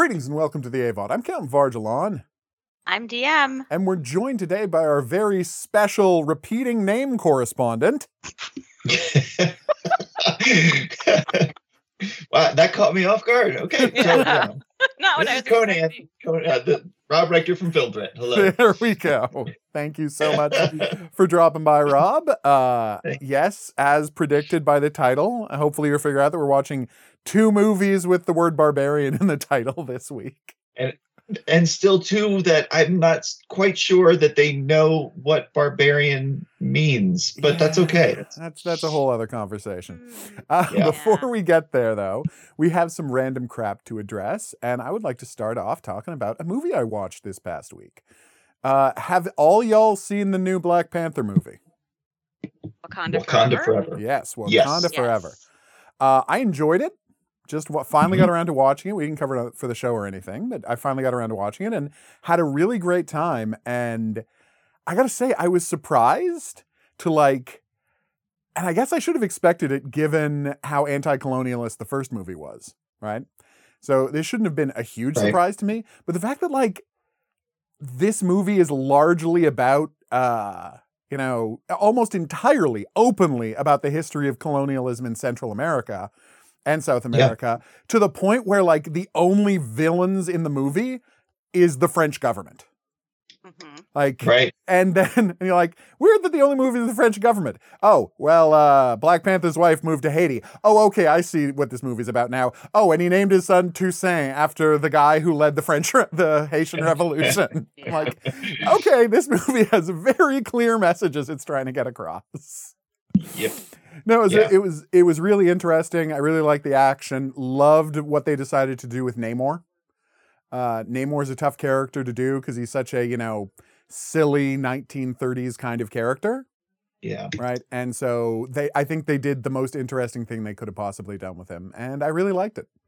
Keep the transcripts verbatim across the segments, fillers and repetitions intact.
Greetings and welcome to the A V O D. I'm Count Varjalon. I'm D M. And we're joined today by our very special repeating name correspondent. Wow, that caught me off guard. Okay. Yeah. So, yeah. Not what This I is was Conan, expecting. Conan uh, the, Rob Rector from Film Threat. Hello. There we go. Thank you so much for dropping by, Rob. Uh, yes, as predicted by the title, hopefully you'll figure out that we're watching two movies with the word barbarian in the title this week. And and still two that I'm not quite sure that they know what barbarian means, but Yeah, that's okay. That's, That's that's a whole other conversation. Mm. Uh, Yeah. Before we get there, though, we have some random crap to address, and I would like to start off talking about a movie I watched this past week. Uh, have all y'all seen the new Black Panther movie? Wakanda, Wakanda forever. Forever. Yes, Wakanda Yes. Forever. Yes. Uh, I enjoyed it. Just wa- finally Mhm. got around to watching it. We didn't cover it for the show or anything, but I finally got around to watching it and had a really great time. And I gotta say, I was surprised to like, and I guess I should have expected it given how anti-colonialist the first movie was, right? So this shouldn't have been a huge Right. surprise to me. But the fact that like this movie is largely about, uh, you know, almost entirely openly about the history of colonialism in Central America and South America, to the point where like the only villains in the movie is the French government. Mhm. Like, Right. and then and you're like, weird that the only movie is the French government. Oh, well, uh, Black Panther's wife moved to Haiti. Oh, okay, I see what this movie's about now. Oh, and he named his son Toussaint after the guy who led the French, the Haitian Revolution. Yeah. Like, okay, this movie has very clear messages it's trying to get across. Yep. No, it was, Yeah. it was it was really interesting. I really liked the action. Loved what they decided to do with Namor. Uh, Namor is a tough character to do because he's such a, you know, silly nineteen thirties kind of character, Yeah. right? And so they, I think they did the most interesting thing they could have possibly done with him, and I really liked it.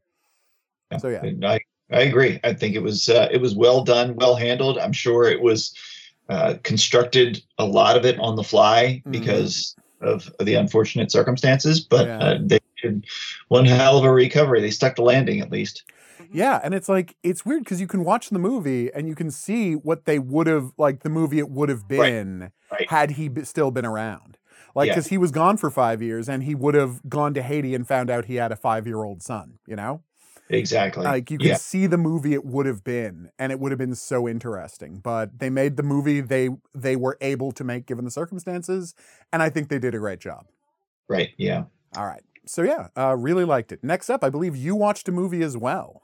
So yeah, And I I agree. I think it was uh, it was well done, well handled. I'm sure it was uh, constructed a lot of it on the fly Mhm. because of the unfortunate circumstances, but Yeah. uh, they did one hell of a recovery. They stuck the landing at least. Mhm. yeah, and it's like it's weird because you can watch the movie and you can see what they would have like the movie it would have been Right. had he be, still been around. Like, Yeah. because he was gone for five years and he would have gone to Haiti and found out he had a five year old son, you know? Exactly. Like, you can Yeah. see the movie it would have been and it would have been so interesting. But they made the movie they they were able to make given the circumstances. And I think they did a great job. Right. Yeah. All right. So, yeah, uh, really liked it. Next up, I believe you watched a movie as well.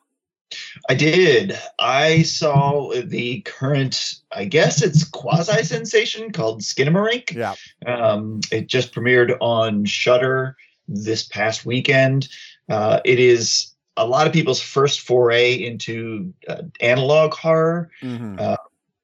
I did. I saw the current, I guess it's quasi sensation called Skinamarink. Yeah. Um, it just premiered on Shudder this past weekend. Uh, it is a lot of people's first foray into uh, analog horror, Mm-hmm. Uh,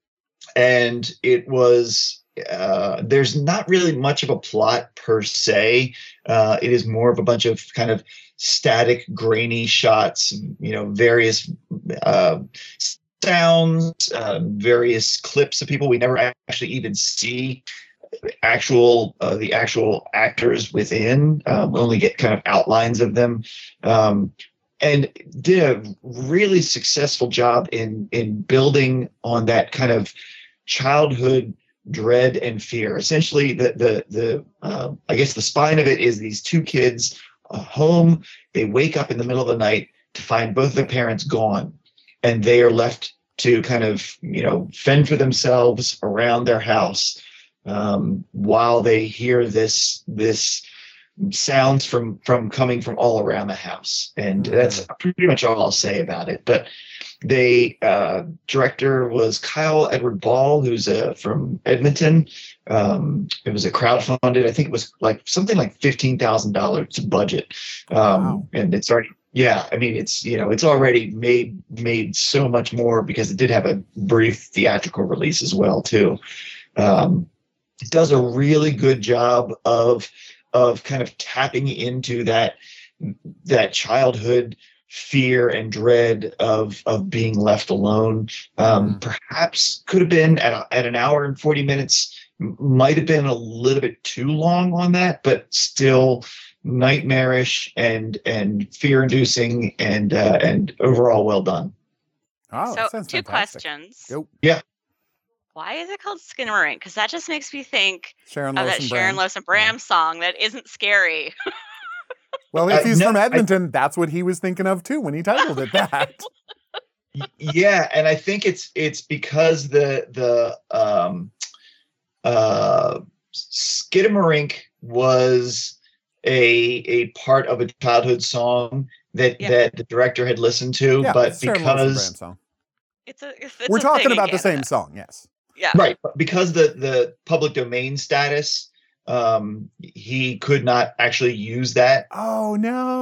and it was. Uh, there's not really much of a plot per se. Uh, it is more of a bunch of kind of static, grainy shots. You know, various uh, sounds, uh, various clips of people we never actually even see. Actual uh, the actual actors within. Uh, we only get kind of outlines of them. Um, and did a really successful job in in building on that kind of childhood dread and fear. Essentially, the the the uh, I guess the spine of it is these two kids uh, home. They wake up in the middle of the night to find both their parents gone, and they are left to kind of you know fend for themselves around their house um, while they hear this this sounds from from coming from all around the house. And that's pretty much all I'll say about it. But they uh, director was Kyle Edward Ball, who's uh, from Edmonton. Um, it was a crowdfunded. I think it was like something like fifteen thousand dollars budget, um, Wow. and it's already. Yeah, I mean it's you know it's already made made so much more because it did have a brief theatrical release as well too. Um, it does a really good job of of kind of tapping into that that childhood fear and dread of of being left alone. Um, Mhm. Perhaps could have been at, a, at an hour and forty minutes, m- might have been a little bit too long on that, but still nightmarish and and fear inducing and uh, and overall well done. Oh, so that sounds two fantastic. questions. Go. Yeah. Why is it called Skinamarink? Because that just makes me think Sharon of that Lewis Sharon Lewis and Bram song that isn't scary. Well, if Uh, he's no, from I- Edmonton, that's what he was thinking of too when he titled it that. Y- yeah, and I think it's it's because the the um uh Skidamarink was a a part of a childhood song that Yeah. that the director had listened to, Yeah, but it's Sharon Lewis and Bram because song. It's a. It's, it's We're a talking thing in about the same Canada. song, yes. Yeah. right, but because the the public domain status, um, he could not actually use that. Oh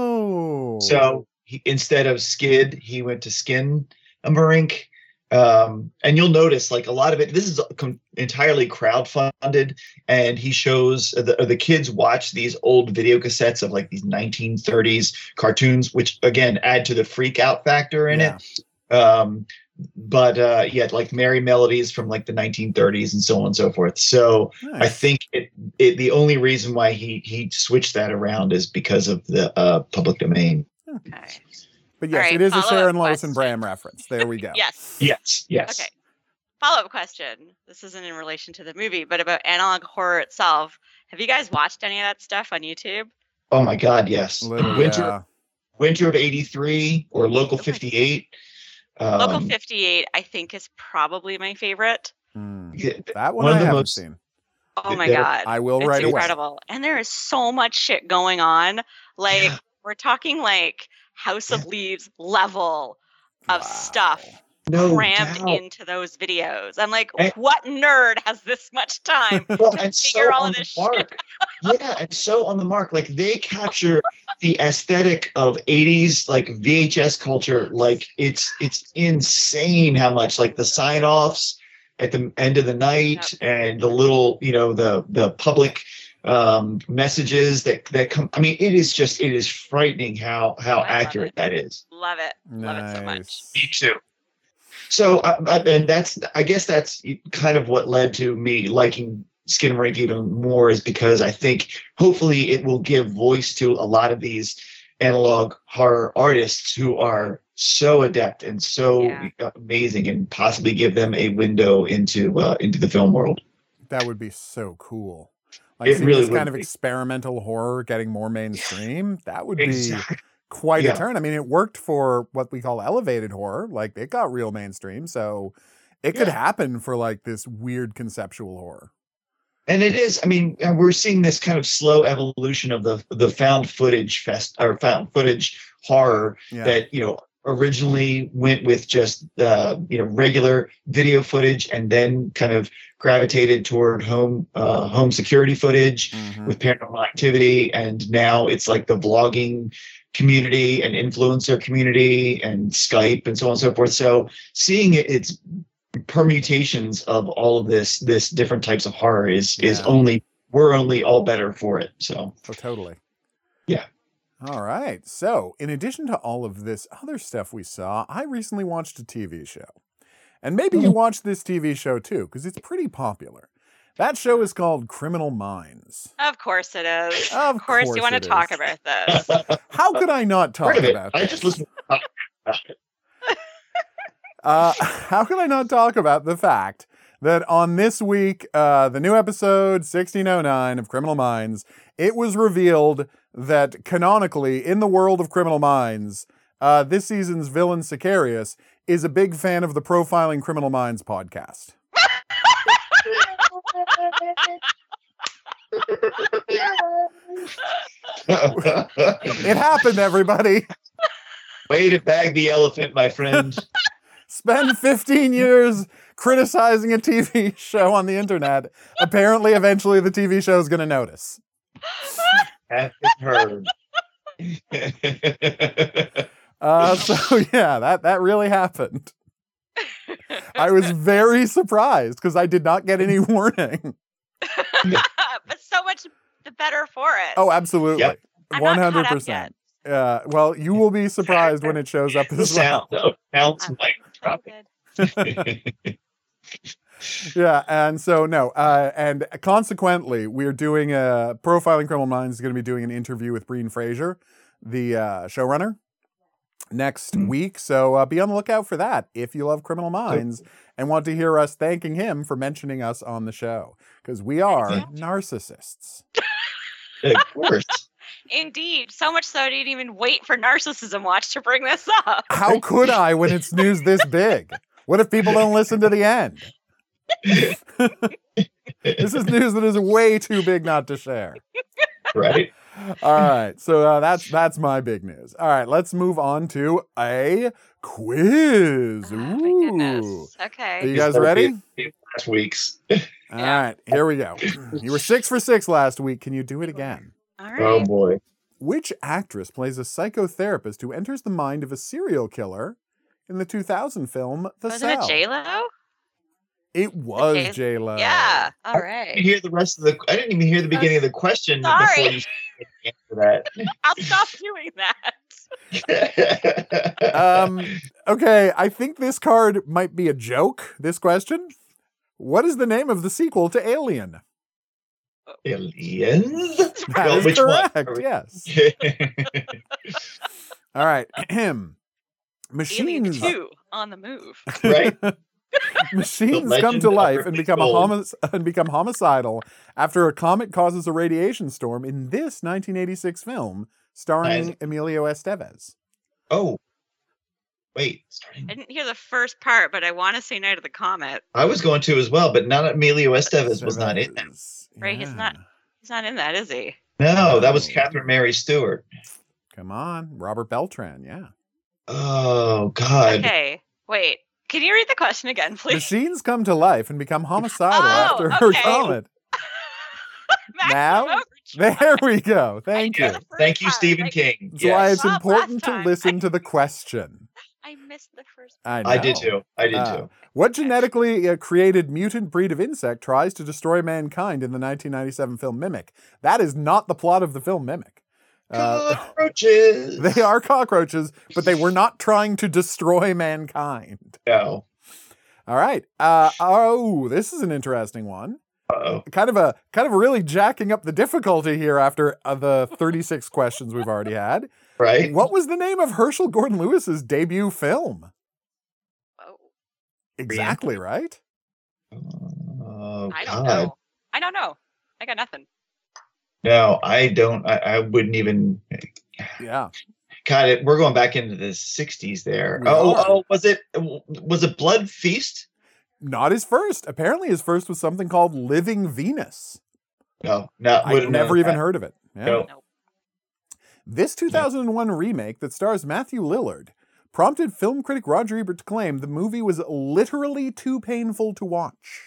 no! So he, instead of skid, he went to skin a marink. Um, and you'll notice like a lot of it, this is com- entirely crowdfunded, and he shows uh, the, uh, the kids watch these old video cassettes of like these nineteen thirties cartoons, which again add to the freak out factor in Yeah. it. Um, but uh, yeah, like Merry Melodies from like the nineteen thirties and so on and so forth. So Nice. I think it, it, the only reason why he he switched that around is because of the uh, public domain. Okay. But yes, All right, it is a follow-up Sharon Lois and question. Bram reference. There we go. Yes. Yes, yes. Okay. Follow-up question. This isn't in relation to the movie, but about analog horror itself. Have you guys watched any of that stuff on YouTube? Oh my God, yes. Little, Winter, yeah. Winter of eighty-three or Local Okay. fifty-eight. Um, Local fifty-eight, I think, is probably my favorite. Hmm. yeah, That one, One I of the haven't most- seen. Oh my There- god. I will It's right away. incredible. And there is so much shit going on. Like, Yeah. we're talking like House of Leaves level of Wow. stuff No crammed doubt. into those videos. I'm like, And- what nerd has this much time Well, to and figure so all on of the this shit? mark. Yeah, and so on the mark. Like they capture the aesthetic of eighties like V H S culture. Like it's it's insane how much like the sign offs at the end of the night and the little, you know, the the public um messages that that come. I mean, it is just it is frightening how how I love accurate it. that is. Love it. Love it so much. Nice. Me too. So, uh, uh, and that's, I guess that's kind of what led to me liking Skinamarink even more, is because I think hopefully it will give voice to a lot of these analog horror artists who are so adept and so Yeah. amazing, and possibly give them a window into uh, into the film world. That would be so cool. Like It seeing really this would kind of be. experimental horror getting more mainstream. That would be Exactly. quite Yeah. a turn. I mean, it worked for what we call elevated horror. Like it got real mainstream, so it could Yeah. happen for like this weird conceptual horror. And it is. I mean, and we're seeing this kind of slow evolution of the the found footage fest or found footage horror Yeah. that, you know, originally went with just uh, you know, regular video footage, and then kind of gravitated toward home uh, home security footage Mhm. with Paranormal Activity, and now it's like the vlogging community and influencer community and Skype and so on and so forth. So seeing it, its permutations of all of this this different types of horror is is Yeah. only we're only all better for it. So Oh, totally. Yeah. All right. So, in addition to all of this other stuff we saw, I recently watched a T V show. And maybe you watched this T V show too, because it's pretty popular. That show is called Criminal Minds. Of course it is. Of course, course you want to it talk is. about this. How could I not talk Heard of it. about I this? just listened. Uh, how can I not talk about the fact that on this week, uh, the new episode sixteen oh nine of Criminal Minds, it was revealed that canonically, in the world of Criminal Minds, uh, this season's villain Sicarius is a big fan of the Profiling Criminal Minds podcast. It happened, everybody. Way to bag the elephant, my friend. Spend fifteen years criticizing a T V show on the internet. Apparently, eventually, the T V show is going to notice. Have it heard. Uh, so yeah, that that really happened. I was very surprised because I did not get any warning. But so much the better for it. Oh, absolutely, Yep. I'm one not caught hundred up percent. Uh, well, you will be surprised when it shows up the as well. sound of sounds I'm- like Oh, good. Yeah, and so no, uh, and consequently, we're doing a Profiling Criminal Minds is going to be doing an interview with Breen Fraser, the uh, showrunner, next week. So uh, be on the lookout for that if you love Criminal Minds and want to hear us thanking him for mentioning us on the show, because we are Yeah. narcissists. Of course. Indeed. So much so I didn't even wait for Narcissism Watch to bring this up. How could I when it's news this big? What if people don't listen to the end? This is news that is way too big not to share. Right. All right, so uh, that's that's my big news. All right, let's move on to a quiz. Oh, my Ooh. goodness. Are Okay. you guys ready? Last week's. All Yeah. right, here we go. You were six for six last week. Can you do it again? All right. Oh boy. Which actress plays a psychotherapist who enters the mind of a serial killer in the two thousand film The Wasn't Cell? it J-Lo? It was J- J Lo. Yeah. All I didn't right. hear the rest of the. I didn't even hear the beginning of the question Sorry. before you answer I'll stop doing that. that. Um. Okay, I think this card might be a joke. This question. What is the name of the sequel to Alien? Aliens. That Well, is which one? correct. Yes. All right. Ahem. Alien Machines. two on the move. Right. Machines The come to legend of life and Ripley become a Gold. homic- and become homicidal after a comet causes a radiation storm in this nineteen eighty-six film starring Nice. Emilio Estevez. Oh. Wait. Starting. I didn't hear the first part, but I want to say Night of the Comet. I was going to as well, but not Emilio Estevez was not in that. Estevez, Right, he's not- He's not in that, is he? No, that was Catherine Mary Stewart. Come on, Robert Beltran. Yeah. Oh God. Okay. Wait. Can you read the question again, please? Machines come to life and become homicidal Oh, after her okay. comet. Maximum Now? Overdrive. There we go. I Thank knew you. the first Thank you, part. Stephen I, King. That's why Yes. it's Bob, important last to time. listen to the question. I missed the first I know. I did too. I did Uh, too. What genetically uh, created mutant breed of insect tries to destroy mankind in the nineteen ninety-seven film Mimic? That is not the plot of the film Mimic. Uh, Cockroaches. they are cockroaches, but they were not trying to destroy mankind. No. All right. Uh, oh, this is an interesting one. Uh-oh. Kind of a kind of really jacking up the difficulty here after uh, the thirty-six questions we've already had. Right? What was the name of Herschel Gordon Lewis's debut film? Oh, Exactly right. Oh, I don't God. know. I don't know. I got nothing. No, I don't. I, I wouldn't even. Yeah. God, it, we're going back into the sixties there. We Oh, are. oh, was it? Was it Blood Feast? Not his first. Apparently, his first was something called Living Venus. No, no. I've wouldn't never know even that. heard of it. Yeah. No. Nope. This two thousand one remake that stars Matthew Lillard prompted film critic Roger Ebert to claim the movie was literally too painful to watch.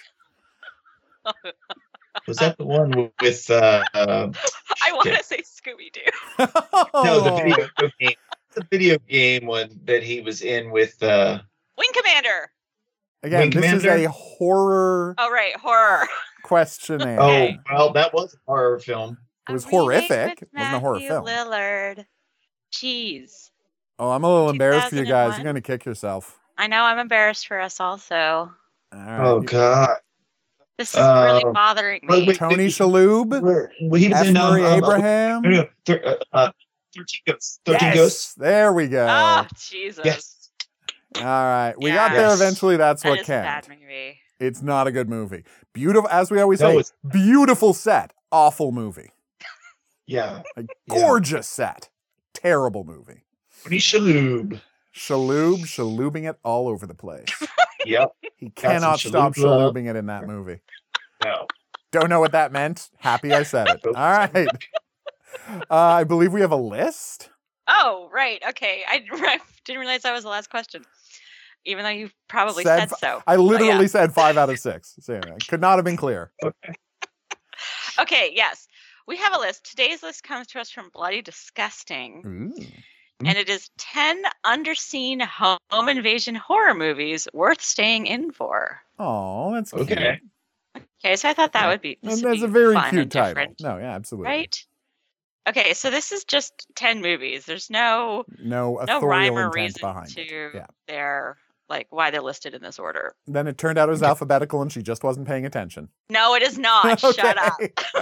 Was that the one with? Uh, uh, I want shit. to say Scooby Doo. No, the video game. The video game one that he was in with. Uh, Wing Commander. Again, Wing this is Commander? a horror Oh, right. Horror. questionnaire. oh, Okay. well, that was a horror film. It was A remake horrific. with It wasn't a horror Matthew film. Lillard. Jeez. Oh, I'm a little embarrassed for you guys. two thousand one. You're going to kick yourself. I know. I'm embarrassed for us also. All right. Oh God. This is really Uh, bothering wait, me. wait. Tony Shalhoub, Where, well, he was F. in um, Murray um, Abraham. no, no, thir- uh, uh, Thirteen Ghosts. Thirteen Yes, Ghosts. there we go. Oh, Jesus. Yes. All right, we Yeah. got there Yes. eventually. That's That what is a bad counts. movie. It's not a good movie. Beautiful, as we always No, say, it's- beautiful set, awful movie. Yeah. Like, Yeah. gorgeous set, terrible movie. Tony Shalhoub. Shaloub, shaloubing it all over the place. Yep. He Got some cannot stop Shaloub love. shaloubing it in that movie. No. Don't know what that meant. Happy I said it. All right. Uh, I believe we have a list. Oh, right. Okay. I, I didn't realize that was the last question. Even though you probably Said said, so. I literally yeah. said five out of six. So anyway, could not have been clear. Okay, yes. We have a list. Today's list comes to us from Bloody Disgusting. Ooh. And it is ten underseen home invasion horror movies worth staying in for. Oh, that's cute. Okay. Okay, so I thought that would be, this And would that's be a very fun cute and title. different, No, yeah, absolutely. right? Okay, so this is just ten movies. There's no No no authorial rhyme or intent reason behind to it. Yeah. their like why they're listed in this order. Then it turned out it was alphabetical and she just wasn't paying attention. No, it is not. Shut up.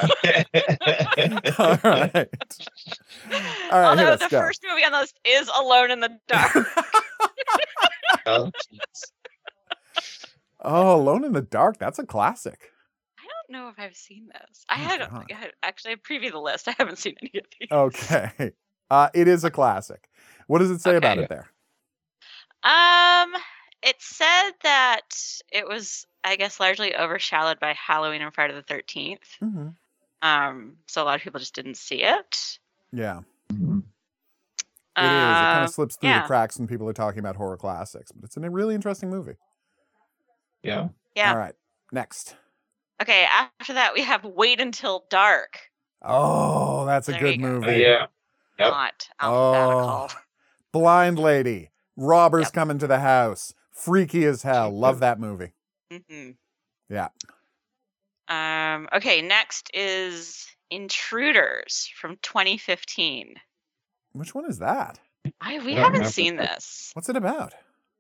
All right. All right, Although hit us, the go. first movie on the list is Alone in the Dark. Oh, Oh, Alone in the Dark. That's a classic. I don't know if I've seen this. I Oh, had, God. I had actually I previewed the list. I haven't seen any of these. Okay. Uh, it is a classic. What does it say about Okay. it there? Um, it said that it was, I guess, largely overshadowed by Halloween and Friday the thirteenth. Mm-hmm. Um, so a lot of people just didn't see it. Yeah. mhm. It is. It kind Uh, of slips through yeah. the cracks when people are talking about horror classics, but it's a really interesting movie. Yeah. yeah. All right. Next. Okay. After that, we have Wait Until Dark. Oh, that's a There good you go. Uh, movie. yeah. Yep. Not Oh, alphabetical. Blind Lady. Robbers Yep. coming to the house. Freaky as hell. Love that movie. hmm Yeah. Um. Okay. Next is Intruders from twenty fifteen. Which one is that? I we I don't haven't remember. seen this. What's it about?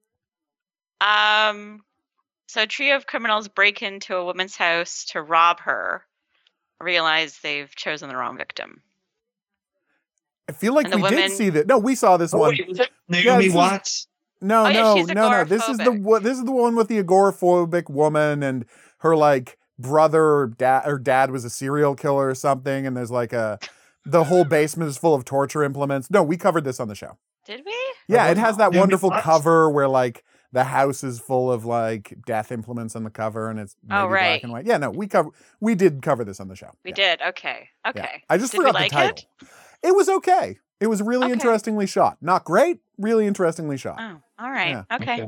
Um, so a trio of criminals break into a woman's house to rob her, realize they've chosen the wrong victim. I feel like And the we did women- see that. No, we saw this Oh, one. wait, was that Yeah, Naomi this is- Watts? No, Oh, yeah, no, she's no, no. This is the agoraphobic. one- this is the one with the agoraphobic woman and her like brother or dad or dad was a serial killer or something, and there's like a the whole basement is full of torture implements. No, we covered this on the show. Did we? Yeah, Oh, it has that Naomi wonderful Watts? cover where like the house is full of like death implements on the cover, and it's maybe Oh, black right. and white. Yeah, no, we cover we did cover this on the show. We Yeah, did. Okay. yeah. Okay. I just Did we forgot like the title. it? It was okay. It was really Okay. interestingly shot. Not great, really interestingly shot. Oh, all right. Yeah. Okay.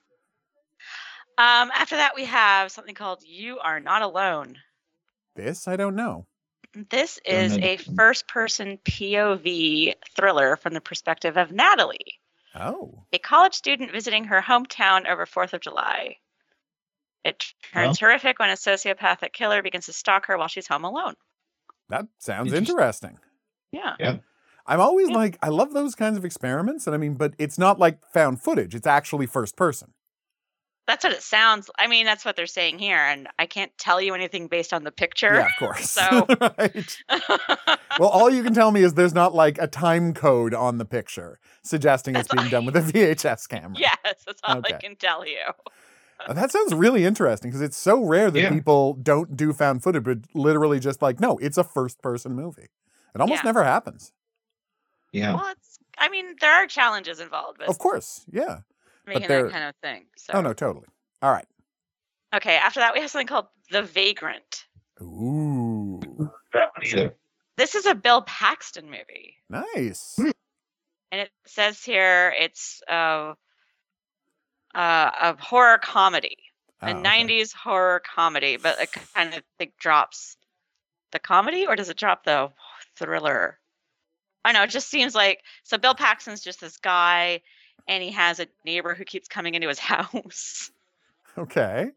Um, after that, we have something called You Are Not Alone. This I don't know. This Don't is know a this one. first-person P O V thriller from the perspective of Natalie, Oh. a college student visiting her hometown over fourth of July. It turns horrific when a sociopathic killer begins to stalk her while she's home alone. That sounds Interesting. interesting. Yeah. I'm always Yeah. like, I love those kinds of experiments. And I mean, but it's not like found footage. It's actually first person. That's what it sounds. I mean, that's what they're saying here, and I can't tell you anything based on the picture. Yeah, of course. So- Right. Well, all you can tell me is there's not like a time code on the picture suggesting it's That's being done with a V H S camera. yes, that's all Okay. I can tell you. Uh, That sounds really interesting because it's so rare that Yeah. people don't do found footage, but literally just like, no, it's a first person movie. It almost Yeah. never happens. Yeah. Well, it's. I mean, there are challenges involved with Of course. Yeah. making they're- that kind of thing. So. Oh, no, totally. All right. Okay. After that, we have something called The Vagrant. Ooh. That one either. This is a Bill Paxton movie, Nice. Hmm. and it says here it's a uh, a horror comedy, Oh, a okay. nineties horror comedy, but it kind of think drops the comedy, or does it drop the thriller? I know it just seems like so. Bill Paxton's just this guy, and he has a neighbor who keeps coming into his house. Okay.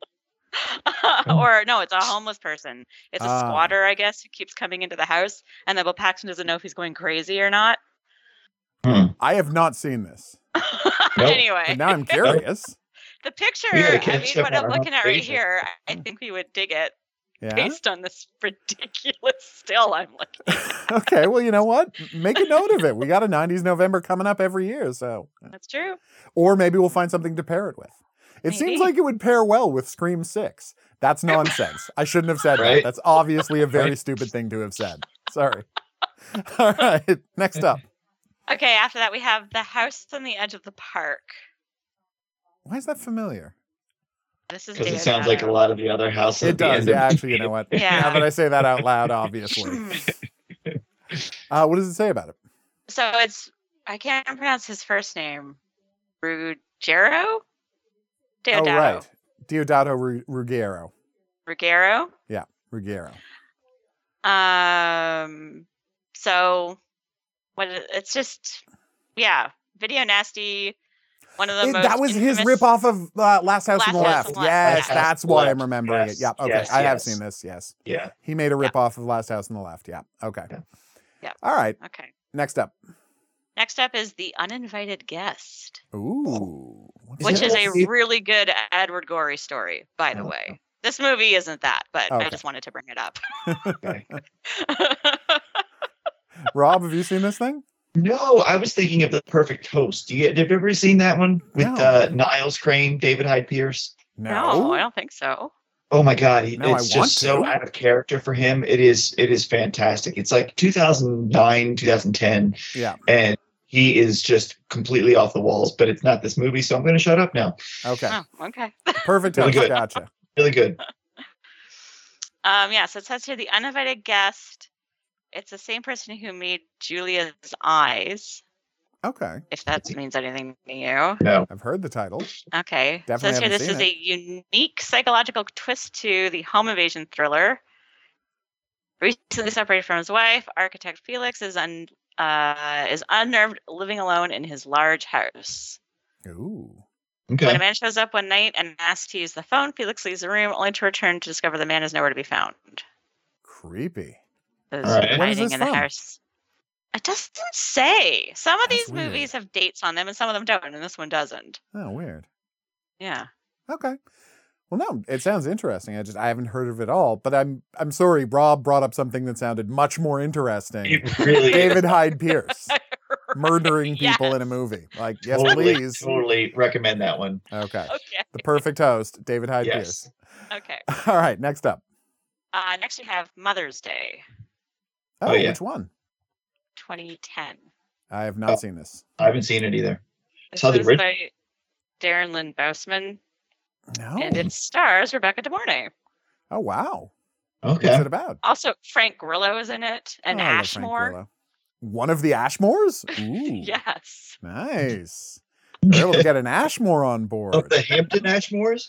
Or no, it's a homeless person. It's a Ah. squatter, I guess, who keeps coming into the house, and then Bill Paxton doesn't know if he's going crazy or not. Hmm. I have not seen this, Anyway, but now I'm curious. the picture, We gotta I catch mean, up what on I'm our looking at right pages. here, I think we would dig it Yeah. based on this ridiculous still I'm looking. Okay. Well, you know what? Make a note of it. We got a nineties November coming up every year, so That's true. or maybe we'll find something to pair it with. It seems Maybe. like it would pair well with Scream Six. That's nonsense. I shouldn't have said that. Right. That's obviously a very Right. stupid thing to have said. Sorry. All right. Next up. Okay, after that we have The House on the Edge of the Park. Why is that familiar? This is Because it David sounds like a Adams. lot of the other houses. It at the does. end Yeah, of- actually, you know what? Yeah. Now that I say that out loud, obviously. Uh, what does it say about it? So it's I can't pronounce his first name. Ruggiero? Deodato. Oh, right. Deodato Ru- Ruggiero. Ruggiero. Ruggiero. Um so what it- it's just yeah, Video Nasty, one of the It- most that was his infamous- ripoff of uh, Last House on the Last Left. House on the Left, Yes, yeah. that's why I'm Left, remembering yes, it. Yeah, okay. yes, I have yes. seen this. Yes. Yeah. He made a Yeah. ripoff of Last House on the Left. Yeah. Okay. Yeah. Yeah. All right. Okay. Next up. Next up is The Uninvited Guest, Ooh. What's which that is that? a all- really good Edward Gorey story, by the Oh. way. This movie isn't that, but Okay. I just wanted to bring it up. Okay. Rob, have you seen this thing? No, I was thinking of The Perfect Host. Do you, have you ever seen that one with No. uh, Niles Crane, David Hyde Pierce? No, I don't think so. Oh my God, he- No, I it's want just so to. out of character for him. It is, it is fantastic. It's like two thousand nine, two thousand ten, Yeah. and he is just completely off the walls. But it's not this movie, so I'm going to shut up now. Okay. Oh, okay. Perfect Really host. good. Gotcha. Really good. Um, yeah, so it says here The Uninvited Guest. It's the same person who made Julia's Eyes, Okay. if that means anything to you. No, I've heard the title. Okay. It Definitely says here haven't this seen is it. a unique psychological twist to the home invasion thriller. Recently separated from his wife, architect Felix is un, uh, is unnerved, living alone in his large house. Ooh. When okay. a man shows up one night and asks to use the phone, Felix leaves the room, only to return to discover the man is nowhere to be found. Creepy. Is All right. When is hiding this in the from? house. It doesn't say. Some of That's these weird. movies have dates on them, and some of them don't, and this one doesn't. Oh, weird. Yeah. Okay. Well, no, it sounds interesting. I just I haven't heard of it all, but I'm I'm sorry. Rob brought up something that sounded much more interesting. It really is. David Hyde Pierce murdering people Yes. in a movie. Like, yes, totally, please. totally recommend that one. Okay. Okay. The Perfect Host, David Hyde Yes. Okay. Pierce. All right, next up. Uh, next we have Mother's Day, Oh, Oh, yeah. which one? twenty ten. I have not Oh. seen this. I haven't seen it either. This Saw the is orig- by Darren Lynn Bousman, No. and it stars Rebecca De Mornay. Oh, wow. What's Okay. it about? Also, Frank Grillo is in it, and Oh, I love Frank Ashmore. Grillo. One of the Ashmores? Ooh. Yes. Nice. They're able to get an Ashmore on Of board. the Hampton Ashmores?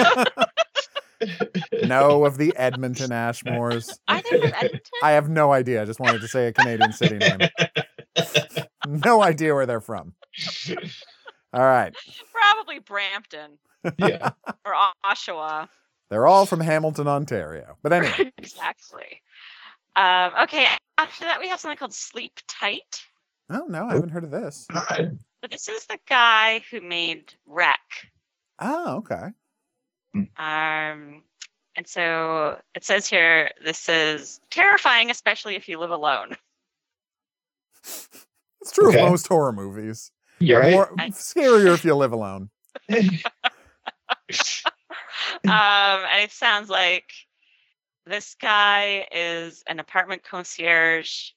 No, of the Edmonton Ashmores. Are they from Edmonton? I have no idea. I just wanted to say a Canadian city name. No idea where they're from. All right. Probably Brampton Yeah. or Oshawa. They're all from Hamilton, Ontario. But anyway, Exactly. Um, okay. After that, we have something called Sleep Tight. oh no, I haven't heard of this. God. But this is the guy who made Wreck. Oh, okay. Um, and so it says here, this is terrifying, especially if you live alone. It's true Okay. of most horror movies. You're right. More, scarier if you live alone. Um, and it sounds like this guy is an apartment concierge,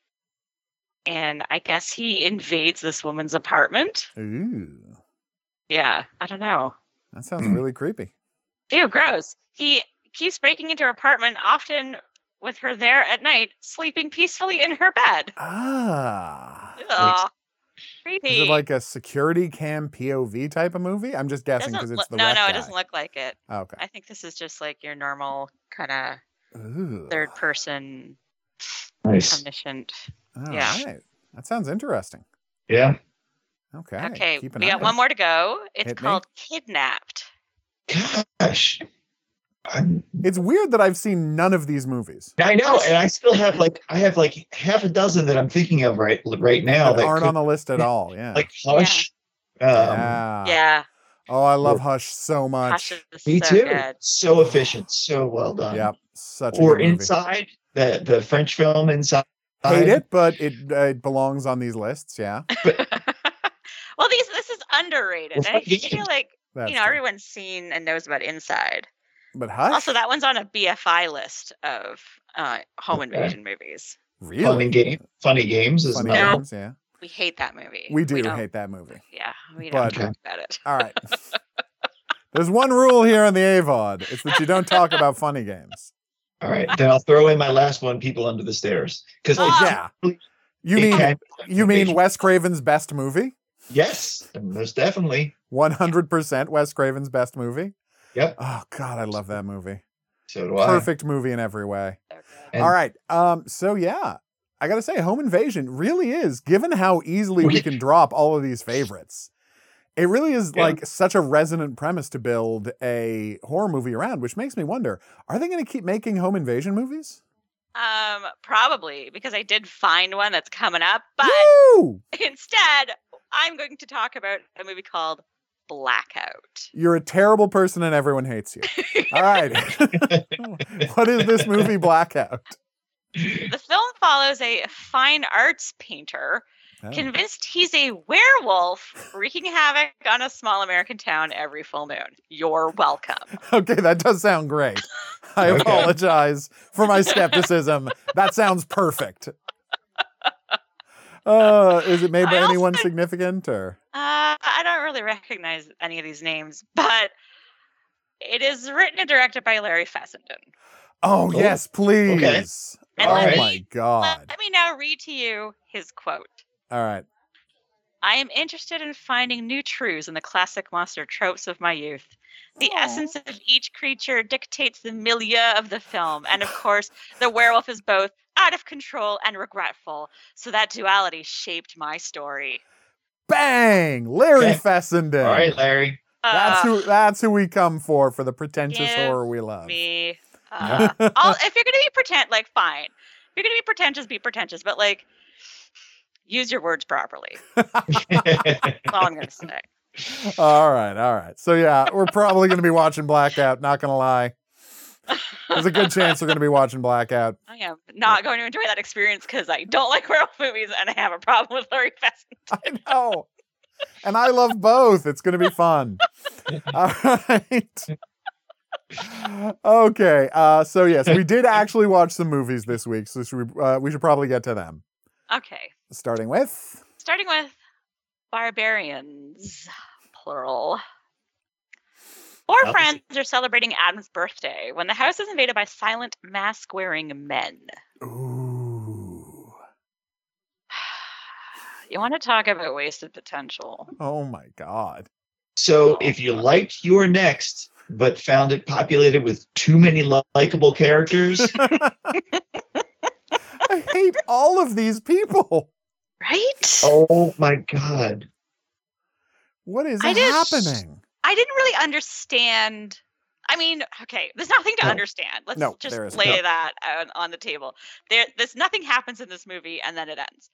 and I guess he invades this woman's apartment. Ooh, Yeah, I don't know. that sounds Hmm. really creepy. Ew, gross. He keeps breaking into her apartment, often with her there at night, sleeping peacefully in her bed. Ah. Ugh, creepy. Is it like a security cam P O V type of movie? I'm just guessing because Doesn't it's loo- the no, Wreck no, guy. it doesn't look like it. Okay. I think this is just like your normal kind of Ooh. third person Nice. omniscient. All yeah. right. That sounds interesting. Yeah. Okay. Okay, Keep an we eye got on one it. more to go. It's Hit me. called Kidnapped. Gosh. I'm, It's weird that I've seen none of these movies I know, and I still have like I have like half a dozen that I'm thinking of right right now that that aren't could- on the list at all. Yeah. like Hush. Um, yeah. yeah, Oh, I love Hush so much. Hush is Me so too. good. So efficient, so well done. Yep. Such a Or good movie. Inside, the the French film Inside. Hate it, but it, uh, it belongs on these lists. Yeah. Well, these this is underrated. Well, And I fuck feel yeah. like That's you know true. everyone's seen and knows about Inside. But Hush? Also, that one's on a B F I list of uh, home Okay. invasion movies. really? Funny game, funny games is Funny another one. games, yeah. We hate that movie. We do don't- hate that movie. Yeah, we don't But- talk about it. All right. There's one rule here on the A V O D. It's that you don't talk about funny games. All right, then I'll throw in my last one, People Under the Stairs, because Ah! Yeah. You mean you mean Wes Craven's best movie? yes, most definitely. one hundred percent Wes Craven's best movie? Yep. Oh God, I love that movie. So do I. Perfect movie in every way. So good. And- All right. Um, so yeah, I gotta say, Home Invasion really is, given how easily we can drop all of these favorites, it really is Yeah. like such a resonant premise to build a horror movie around, which makes me wonder, are they gonna keep making home invasion movies? Um, probably because I did find one that's coming up, but Woo! instead, I'm going to talk about a movie called Blackout. You're a terrible person and everyone hates you. All right. What is this movie, Blackout? The film follows a fine arts painter Oh. convinced he's a werewolf wreaking havoc on a small American town every full moon. You're welcome. Okay, that does sound great. I Okay. apologize for my skepticism. That sounds perfect. Uh, is it made by I also- anyone significant or? Uh, I don't really recognize any of these names, but it is written and directed by Larry Fessenden. Oh, Oh, yes, please. And Oh let me- my God. Let me now read to you his quote. All right. I am interested in finding new truths in the classic monster tropes of my youth. The Aw. essence of each creature dictates the milieu of the film. And of course, the werewolf is both out of control and regretful. So that duality shaped my story. Bang! Larry Okay. Fessenden. All right, Larry. That's Uh, who that's who we come for for the pretentious Give horror we love. me. Uh, I'll, if you're going to be pretend, like, fine. If you're going to be pretentious, be pretentious. But, like, use your words properly. That's all I'm going to say. All right, all right. So yeah, we're probably going to be watching Blackout, not going to lie. There's a good chance we're going to be watching Blackout. I am not going to enjoy that experience because I don't like werewolf movies and I have a problem with Larry Fessenden. I know. And I love both. It's going to be fun. All right. Okay. Uh, so yes, we did actually watch some movies this week, so should we, uh, we should probably get to them. Okay. Starting with Starting with Barbarians, plural. Four Opposite. friends are celebrating Adam's birthday when the house is invaded by silent, mask-wearing men. ooh. You want to talk about wasted potential? Oh my God. So if you liked Your Next, but found it populated with too many li- likable characters, I hate all of these people. Right? oh my God. What is I just- happening? I didn't really understand. I mean, okay, there's nothing to No. understand. Let's No, just there isn't. lay No. that on, on the table. There, there's nothing happens in this movie, and then it ends.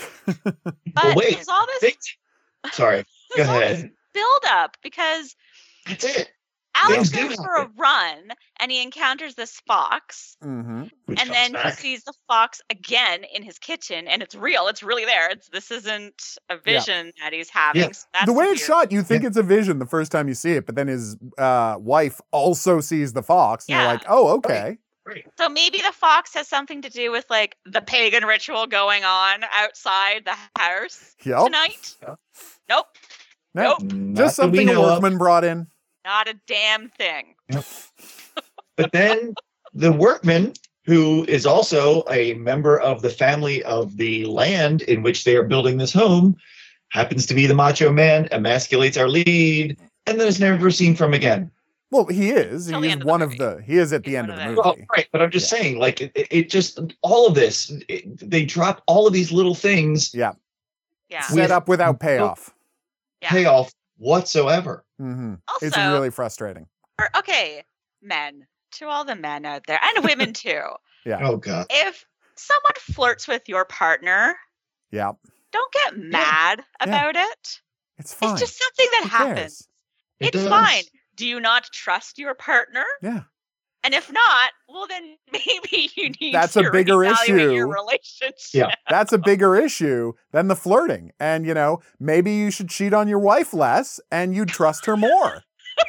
But wait, there's all this, Think- Sorry, go there's all this ahead. build up because That's it. Alex Things do goes for a happen. run and he encounters this fox, hmm Which and comes then back. he sees the fox again in his kitchen, and it's real. It's really there. It's this isn't a vision that he's having. Yeah. So that's The way weird. it's shot, you think it's a vision the first time you see it, but then his uh, wife also sees the fox, and you're Yeah. like, "Oh, okay." Right. So maybe the fox has something to do with like the pagan ritual going on outside the house Yep. tonight. Yeah. Nope, No, nope, Not just that we something a know of. workman brought in. not a damn thing. But then the workman, who is also a member of the family of the land in which they are building this home, happens to be the macho man, emasculates our lead, and then is never seen from again. Well, he is. Till He the is end of the one of movie. the. He is at the He's end one of of the those. movie. Well, right, but I'm just Yeah. saying, like, it, it just all of this, it, they drop all of these little things, Yeah, Yeah. set With- up without payoff. Yeah. payoff whatsoever. hmm Also, It's really frustrating. or, okay, men, to all the men out there, and women too. Yeah, Oh God. If someone flirts with your partner, yeah. don't get mad about it. It's fine. It's just something that Who happens. cares? It It's does. fine. Do you not trust your partner? Yeah. And if not, well, then maybe you need That's to a bigger reevaluate your issue. relationship. Yeah. That's a bigger issue than the flirting. And, you know, maybe you should cheat on your wife less and you'd trust her more.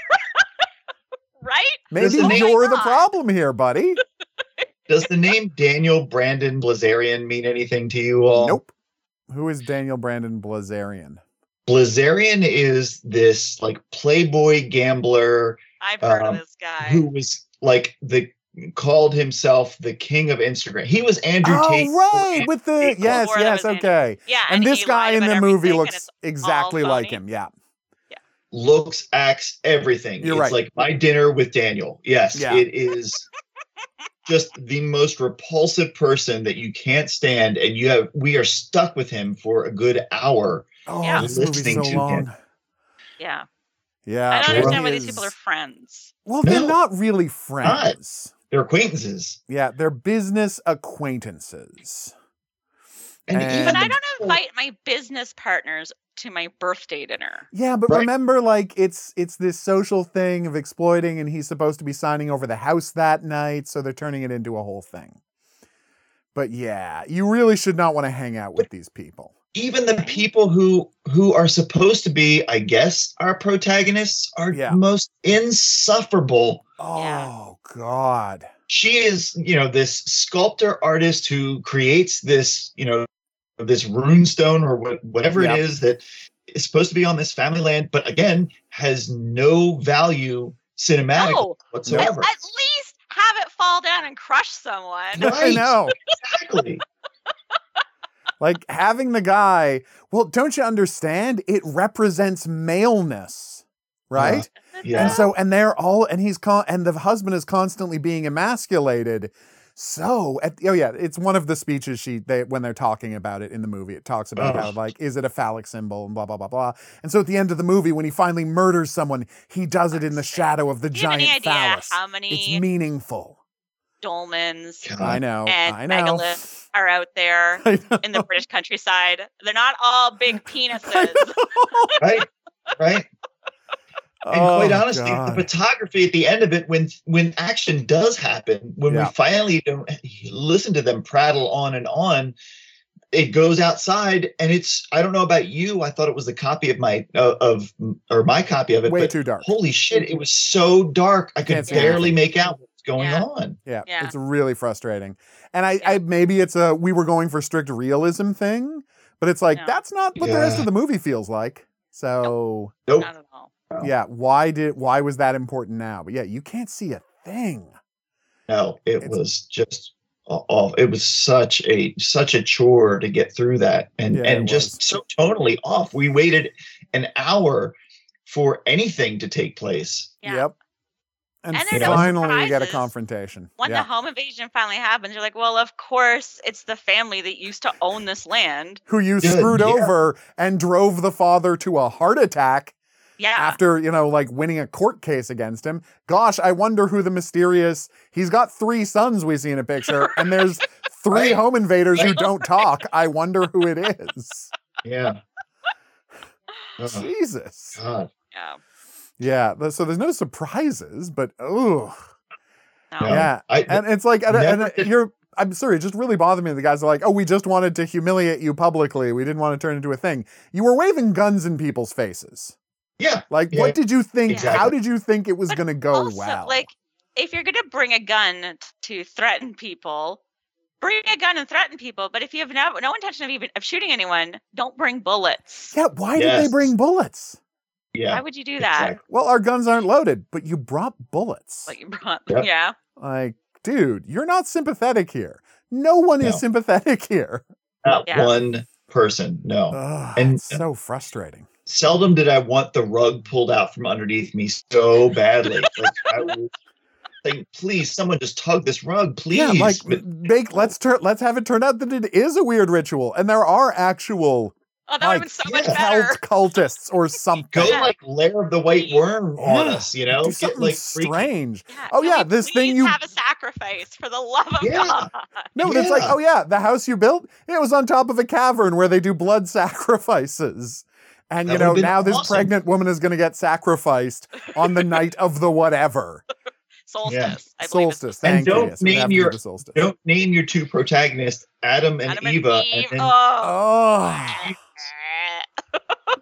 Right? Maybe the name- you're Oh my the God. problem here, buddy. Does the name Daniel Brandon Blazarian mean anything to you all? Nope. Who is Daniel Brandon Blazarian? Blazarian is this like playboy gambler I've heard Um, of this guy. who was like the called himself the king of Instagram. He was Andrew Oh, Tate. right. With the, Tate. yes, Before that yes, was Andrew- okay. yeah, And this he guy lied in about the movie everything, and looks it's exactly all like phony. him. Yeah. Looks, acts, everything. You're it's right. like my dinner with Daniel. Yes, Yeah. it is just the most repulsive person that you can't stand, and you have we are stuck with him for a good hour. Oh, Yeah. this movie's Listening so to him. long. Yeah. Yeah. I don't it understand why is- these people are friends. Well, they're No. not really friends. they're acquaintances. Yeah, they're business acquaintances. And, And- even But I the don't people- invite my business partners to my birthday dinner. Yeah, but Right. remember, like, it's it's this social thing of exploiting, and he's supposed to be signing over the house that night, so they're turning it into a whole thing. But yeah, you really should not want to hang out with these people. even the people who who are supposed to be, I guess, our protagonists are Yeah. most insufferable. Yeah. Oh, God. She is, you know, this sculptor artist who creates this, you know, this runestone or what, whatever Yep. it is that is supposed to be on this family land, but again, has no value cinematic No, at, whatsoever. at least have it fall down and crush someone. No. I Right. know. Exactly. Like, having the guy, well, don't you understand? It represents maleness, right? Yeah. And so, and they're all, and he's con, and the husband is constantly being emasculated. So, at, oh yeah, it's one of the speeches she they when they're talking about it in the movie. It talks about how Ugh. like, is it a phallic symbol and blah blah blah blah. And so at the end of the movie, when he finally murders someone, he does it in the shadow of the Do you have giant any idea phallus. how It's many meaningful. dolmens God. I know. and I know. megaliths are out there I know. in the British countryside? They're not all big I penises. know. Right. Right. And Oh, quite honestly, God. the photography at the end of it, when when action does happen, when Yeah. we finally don't listen to them prattle on and on, it goes outside, and it's, I don't know about you, I thought it was the copy of my uh, of or my copy of it, Way but too dark. holy shit, it was so dark I could Can't see barely anything. make out what's going Yeah. on. Yeah, Yeah. it's really frustrating. And I, I maybe it's a we were going for strict realism thing, but it's like No. that's not what the rest Yeah. of the movie feels like. So Nope. Not at all. yeah, why did why was that important now? But yeah, you can't see a thing. No, it It's- was just off. It was such a such a chore to get through that, and Yeah, it and just was. so tonally off. We waited an hour for anything to take place. Yeah. Yep. And, And there are no finally you get a surprises. confrontation. When yeah. the home invasion finally happens, you're like, well, of course, it's the family that used to own this land. Who you Good, screwed yeah. over and drove the father to a heart attack Yeah. after, you know, like winning a court case against him. Gosh, I wonder who the mysterious he's got three sons we see in a picture, and there's three Right. home invaders who don't talk. I wonder who it is. Yeah. Oh, Jesus. God. yeah. Yeah. th- So there's no surprises, but oh No. No. yeah. I, And it's like, and, and Never did- you're, I'm sorry, it just really bothered me. The guys are like, oh, we just wanted to humiliate you publicly. We didn't want to turn it into a thing. You were waving guns in people's faces. yeah. Like, Yeah, what did you think? exactly. How did you think it was But going to go also, well? like, if you're going to bring a gun t- to threaten people, bring a gun and threaten people. But if you have no, no intention of even of shooting anyone, don't bring bullets. yeah, why did they Yes. bring bullets? Yeah. Why would you do that? Exactly. Well, our guns aren't loaded, but you brought bullets. Like you brought, Yep. yeah. Like, dude, you're not sympathetic here. No one is No. sympathetic here. Not Yeah. one person. No. Ugh, And- it's so frustrating. Seldom did I want the rug pulled out from underneath me so badly. Like, I was like, please, someone just tug this rug, please. Yeah, like But make let's turn let's have it turn out that it is a weird ritual, and there are actual Oh, that would like have been so much yeah, better. cult cultists or something. go Yeah. like Lair of the White Worm on Yeah, us, you know? Do Get something like freaky. strange. Yeah. Oh, Can yeah, we this thing please you- have a sacrifice for the love of Yeah. God. No, but it's like, Yeah. oh yeah, the house you built, it was on top of a cavern where they do blood sacrifices. And you That know, would've been now this awesome. pregnant woman is going to get sacrificed on the night of the whatever. Solstice. I believe it's Solstice. And Thank you. don't Yes, we name have to do your- the solstice. Don't name your two protagonists, Adam and Adam and Eva. Eve. And then Oh. Oh,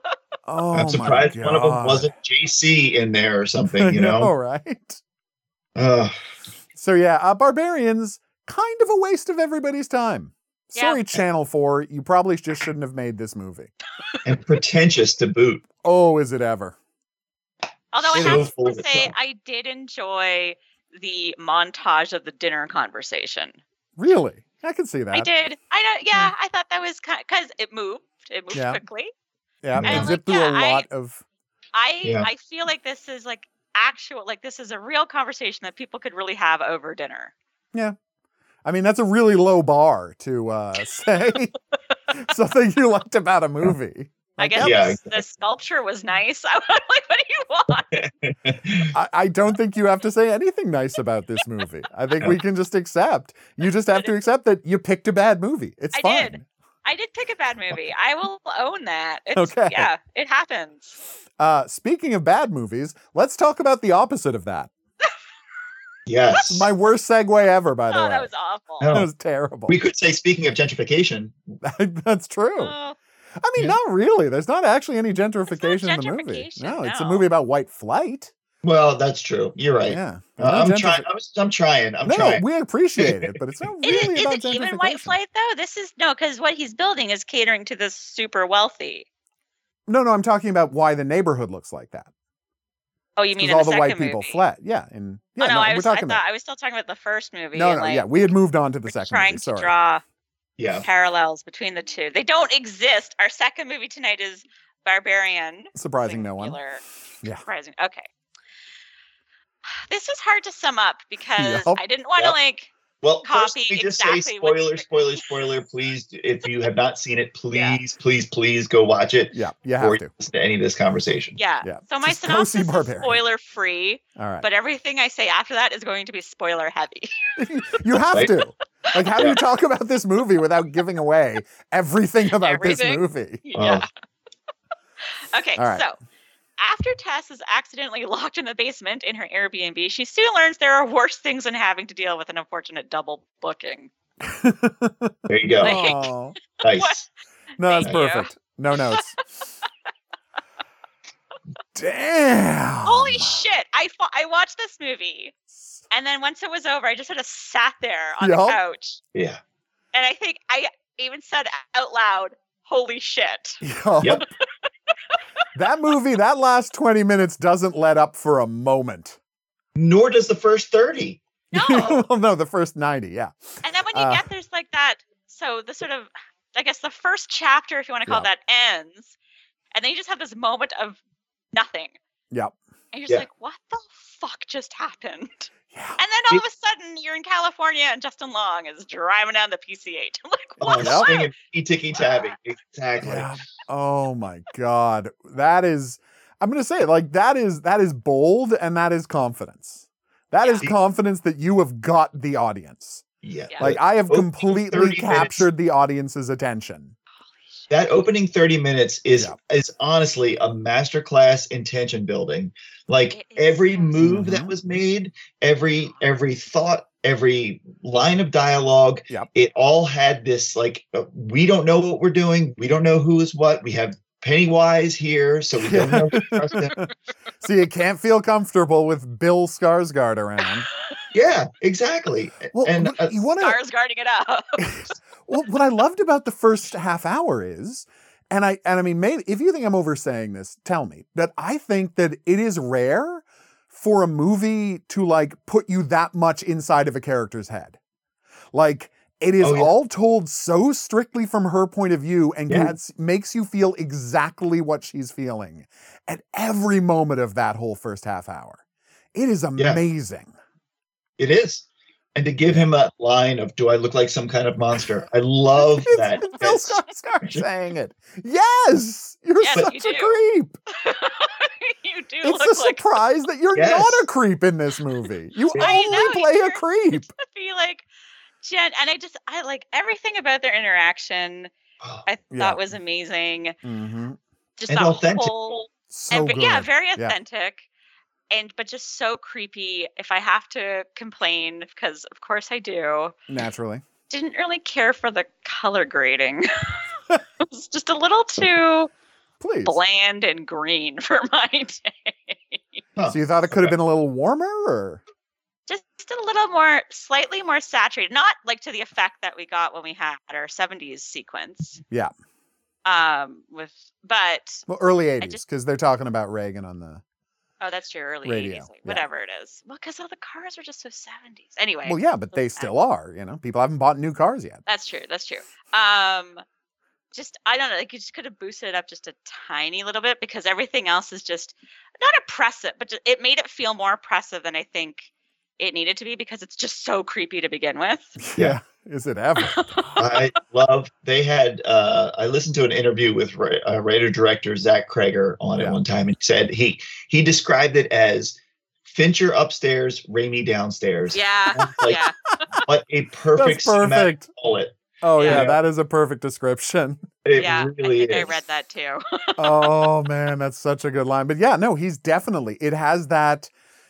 oh I'm surprised my one of them God. wasn't J C in there or I something, you know, know? right? Ugh. So yeah, uh, Barbarians, kind of a waste of everybody's time. Yeah. Sorry, Channel four, you probably just shouldn't have made this movie. And pretentious to boot. Oh, is it ever? Although I So have full to of say, itself. I did enjoy the montage of the dinner conversation. Really? I can see that. I did. I know. Yeah, I thought that was kind because it moved. It moved Yeah. quickly. Yeah, And it I'm zipped like, through yeah, a I- lot of. I Yeah. I feel like this is like actual, like this is a real conversation that people could really have over dinner. I mean, that's a really low bar to uh, say something you liked about a movie. I I guess Yeah. the, the sculpture was nice. I'm like, what do you want? I, I don't think you have to say anything nice about this movie. I think we can just accept. You just have to accept that you picked a bad movie. It's I fine. did. I did pick a bad movie. I will own that. It's, Okay. Yeah, it happens. Uh, speaking of bad movies, let's talk about the opposite of that. Yes. My worst segue ever, by the Oh, way. that was awful. No. That was terrible. We could say, speaking of gentrification, That's true. Oh, I mean, Yeah. not really. There's not actually any gentrification in the movie. gentrification, No, it's a no. movie about white flight. well, that's true. You're right. Yeah. Uh, No I'm gentrifi- trying. I'm, I'm trying. I'm no, trying. we appreciate it, but it's not Is really it, about is it even gentrification. white flight though? This is no, because what he's building is catering to the super wealthy. No, no, I'm talking about why the neighborhood looks like that. Oh, you mean Because in all the the second white people movie? fled. Yeah, and yeah, oh no, no, I we're was. I talking thought about. I was still talking about the first movie. No, and, no, like, yeah, we had moved on to the we're second trying movie. to Sorry. draw Yeah. parallels between the two. They don't exist. Our second movie tonight is Barbarian. Surprising no one. Singular. Yeah. Surprising. Okay. This is hard to sum up because Yup. I didn't want to Yep. like. Well, first, Copy let me just exactly say what spoiler, you- spoiler, spoiler. Please, if you have not seen it, Yeah. please, please, please go watch it Yeah, you before have you to. listen to any of this conversation. Yeah. Yeah. So my Just go see synopsis is Barbarian. spoiler free, All right. but everything I say after that is going to be spoiler heavy. You have Right? to. Like, how do you talk about this movie without giving away everything about Everything. this movie? Yeah. Okay, All right. so after Tess is accidentally locked in the basement in her Airbnb, she soon learns there are worse things than having to deal with an unfortunate double booking. There you go. Like- Oh. Nice. What? No, that's Thank you. perfect. No notes. Damn. Holy shit! I fa- I watched this movie, and then once it was over, I just sort of sat there on Yup. the couch, Yeah. and I think I even said out loud, "Holy shit!" Yup. Yep. That movie, that last twenty minutes doesn't let up for a moment. Nor does the first thirty. No. Well, no, the first ninety, yeah. And then when you Uh, get there's like that, so the sort of, I guess the first chapter, if you want to call Yeah. that, ends, and then you just have this moment of nothing, Yep. and you're just Yeah. like, what the fuck just happened? Yeah. And then all of a sudden you're in California and Justin Long is driving down the P C eight. I'm like, Oh, what? Yep. swinging ticky tabby. Exactly. Yeah. Oh my God. That is, I'm going to say it, like, that is, that is bold and that is confidence. That is Yeah. confidence that you have got the audience. Yeah. Yeah. Like, I have Opening completely thirty minutes. captured the audience's attention. That opening thirty minutes is Yeah. is honestly a masterclass in tension building. Like It is every so move Mhm. that was made, every every thought, every line of dialogue, Yep. it all had this like uh, we don't know what we're doing. We don't know who is what. We have Pennywise here, so we don't know who to trust him. So you can't feel comfortable with Bill Skarsgård around. Yeah, exactly. Well, and look, uh, you want to. Stars guarding it up. Well, what I loved about the first half hour is, and I and I mean, maybe if you think I'm oversaying this, tell me. But I think that it is rare for a movie to like put you that much inside of a character's head. Like it is Oh, yeah. all told so strictly from her point of view, and Yeah. gets, makes you feel exactly what she's feeling at every moment of that whole first half hour. It is amazing. it is. And to give him a line of "Do I look like some kind of monster?" I love It's, that. it's Bill It's- Skarsgård saying it. Yes, you're Yes, such you a do. creep. You do It's look a like surprise that you're Yes. not a creep in this movie. You I only know, play a you're- creep. to be like Jen, and I just I like everything about their interaction. Oh, I Yeah. thought was amazing. Mm-hmm. Just And the authentic. whole, So and, good. yeah, very Yeah. authentic, and but just so creepy. If I have to complain, because of course I do, Naturally. didn't really care for the color grading. It was just a little too Please. bland and green for my day. huh. So you thought it could have been a little warmer, or Just a little more, slightly more saturated. Not like to the effect that we got when we had our seventies sequence. Yeah. Um, with, but well, early eighties, just- because they're talking about Reagan on the. oh, that's true. Early Radio, eighties, like, yeah. whatever it is. Well, because all the cars are just so seventies. Anyway. Well, yeah, but they those- still are. You know, people haven't bought new cars yet. That's true. That's true. Um, just I don't know. Like you just could have boosted it up just a tiny little bit because everything else is just not oppressive, but just, it made it feel more oppressive than I think it needed to be because it's just so creepy to begin with. Yeah. Is it ever? I love. They had. Uh, I listened to an interview with ra- uh, writer director Zach Krager on it Yeah. one time, and he said he he described it as Fincher upstairs, Raimi downstairs. Yeah. Like, yeah. what a perfect, That's perfect. cinematic bullet. Oh yeah, Yeah. that is a perfect description. It Yeah. really I think is. I read that too. Oh man, that's such a good line. But yeah, no, he's definitely. It has that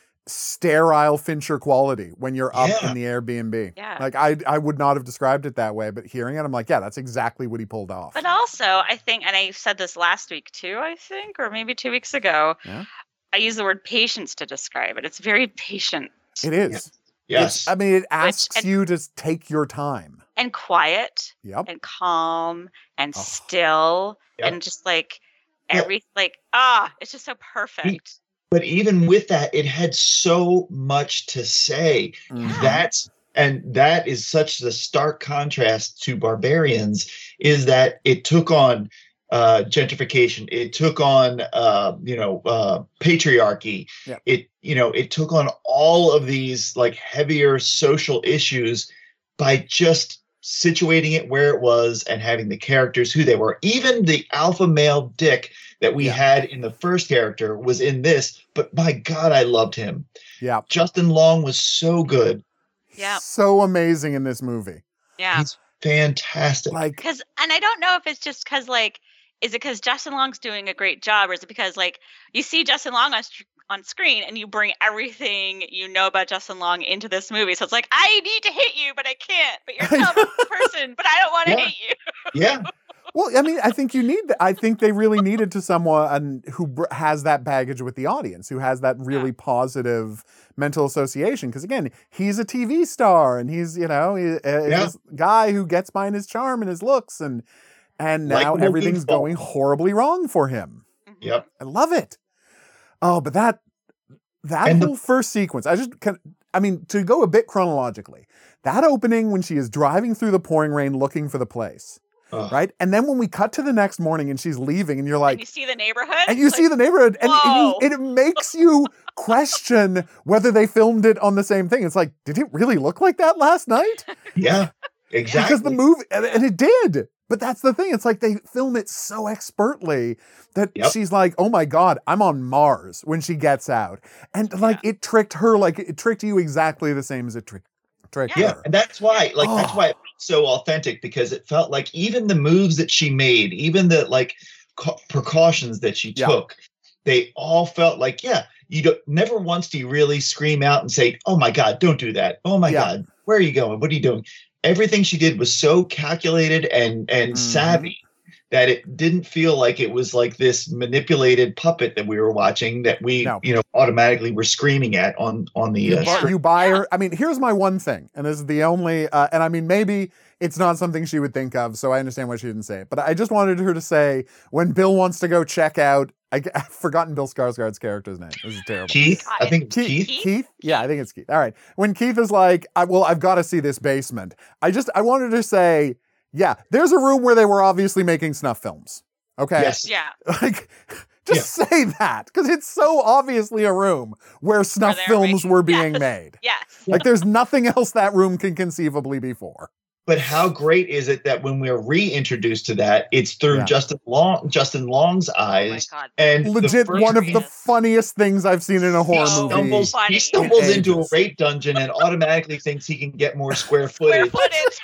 sterile Fincher quality when you're up Yeah. in the Airbnb. Yeah. Like I, I would not have described it that way, but hearing it, I'm like, yeah, that's exactly what he pulled off. But also, I think, and I said this last week too, I think, or maybe two weeks ago, Yeah. I use the word patience to describe it. It's very patient It is. Yes. It's- I mean, it asks and- you to take your time. and quiet Yep. and calm and Oh. still Yep. and just like Yeah. every, like, ah, it's just so perfect. But even with that, it had so much to say. Mhm. That's and that is such the stark contrast to Barbarians is that it took on uh, gentrification, it took on uh, you know uh, patriarchy, Yeah. it you know it took on all of these like heavier social issues by just situating it where it was and having the characters who they were. Even the alpha male dick that we Yeah. had in the first character was in this, but my God, I loved him. Yeah. Justin Long was so good. Yeah. So amazing in this movie. Yeah. He's fantastic. Like, Because, and I don't know if it's just because, like, is it because Justin Long's doing a great job, or is it because, like, you see Justin Long on str- on screen and you bring everything you know about Justin Long into this movie? So it's like, I need to hit you, but I can't. But you're a talented person, but I don't want to Yeah. hit you. Yeah. well, I mean, I think you need. th- I think they really needed to someone who br- has that baggage with the audience, who has that really positive mental association. Because again, he's a T V star, and he's you know he, uh, Yeah. this guy who gets behind his charm and his looks, and and now Likeable everything's goofball. going horribly wrong for him. Yep. I love it. Oh, but that that And the- whole first sequence, I just can. I mean, to go a bit chronologically, that opening when she is driving through the pouring rain looking for the place. Ugh. Right. And then when we cut to the next morning and she's leaving and you're And like, you see the neighborhood. and you It's see like, the neighborhood and, and, whoa. you, and it makes you question whether they filmed it on the same thing. It's like, did it really look like that last night? Yeah. Exactly. Because the movie, and, and it did. But that's the thing. It's like they film it so expertly that Yep. she's like, oh my God, I'm on Mars when she gets out. And like it tricked her, like it tricked you exactly the same as it tricked tricked Yeah, her. and that's why, like, that's Oh. why it felt so authentic, because it felt like even the moves that she made, even the like ca- precautions that she Yeah. took, they all felt like, yeah, you don't. Never once do you really scream out and say, "Oh my God, don't do that! Oh my Yeah. God, where are you going? What are you doing?" Everything she did was so calculated and and Mhm. savvy that it didn't feel like it was like this manipulated puppet that we were watching that we, No. you know, automatically were screaming at on on the. You, Uh, bu- screen. you buy Yeah. her. I mean, here's my one thing, and this is the only. Uh, and I mean, maybe it's not something she would think of, so I understand why she didn't say it. But I just wanted her to say when Bill wants to go check out. I, I've forgotten Bill Skarsgård's character's name. This is terrible. Keith, I think it's Keith, Keith. Keith? Keith? Yeah, I think it's Keith. All right. When Keith is like, I, well, I've got to see this basement. I just, I wanted to say, yeah, there's a room where they were obviously making snuff films. Okay. Yes. Yeah. Like, just say that because it's so obviously a room where snuff they're films making- were being Yes. made. Yes. Like, there's nothing else that room can conceivably be for. But how great is it that when we're reintroduced to that, it's through Yeah. Justin Long, Justin Long's Oh my eyes, God. and the Legit, first- one of the Yes. funniest things I've seen in a horror So movie. stumbles, funny. he stumbles In into a ages. rape dungeon and automatically thinks he can get more square Square footage. footage.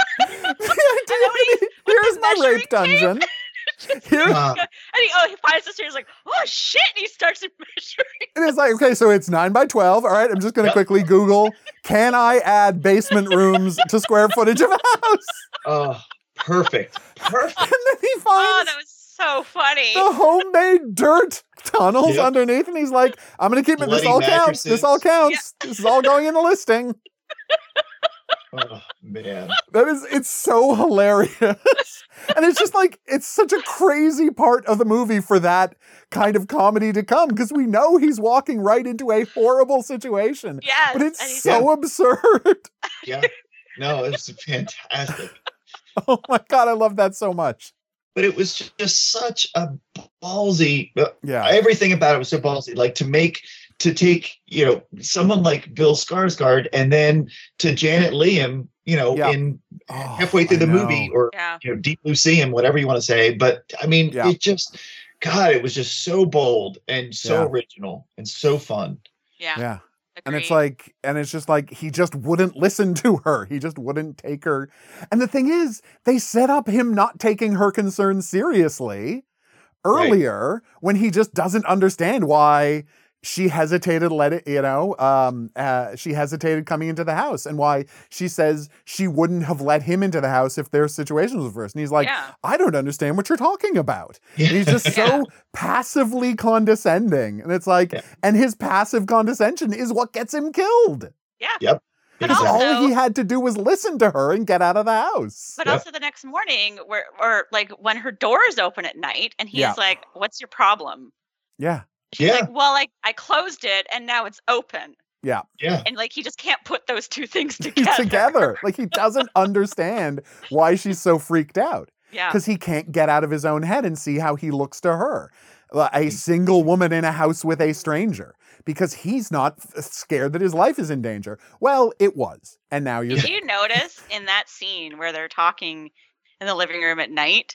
Here's the my measuring rape dungeon. Here, Uh, And he, oh, he finds the stairs like, oh shit, and he starts measuring. it is like, okay, so it's nine by twelve. All right, I'm just going to Yep. quickly Google, can I add basement rooms to square footage of a house? oh, perfect. Perfect. And then he Oh, finds that was so funny. the homemade dirt tunnels Yep. underneath, and he's like, I'm going to keep it. This Bloody all counts. This all mattresses. counts. This is all going in the listing. Oh, man. That is, it's so hilarious. And it's just like, it's such a crazy part of the movie for that kind of comedy to come because we know he's walking right into a horrible situation. Yes. But it's and he's- so absurd. Yeah. No, it was fantastic. Oh my God, I love that so much. But it was just such a ballsy. uh, Yeah. Everything about it was so ballsy. Like to make, to take, you know, someone like Bill Skarsgård and then to Janet Liam you know, Yeah. in Oh, halfway through I the know. movie, or Yeah. you know, Deep Blue Sea, and whatever you want to say. But I mean, Yeah. it just, God, it was just so bold and so Yeah. original and so fun. Yeah. Yeah. And it's Agreed. like, and it's just like, he just wouldn't listen to her. He just wouldn't take her. And the thing is, they set up him not taking her concerns seriously earlier when he just doesn't understand why she hesitated, let it, you know, um, uh, she hesitated coming into the house, and why she says she wouldn't have let him into the house if their situation was reversed. And he's like, Yeah. I don't understand what you're talking about. Yeah. And he's just so Yeah. passively condescending. And it's like, Yeah. and his passive condescension is what gets him killed. Yeah. Yep. But Because Exactly. all also- he had to do was listen to her and get out of the house. But Yep. also the next morning, where or like when her door is open at night, and he's Yeah. like, "What's your problem?" Yeah. She's Yeah. like, "Well, like I closed it, and now it's open." Yeah. Yeah. And like he just can't put those two things together. Together. Like, he doesn't understand why she's so freaked out. Yeah. Because he can't get out of his own head and see how he looks to her. Uh, A single woman in a house with a stranger. Because he's not f- scared that his life is in danger. Well, it was. And now you're Did you notice in that scene where they're talking in the living room at night,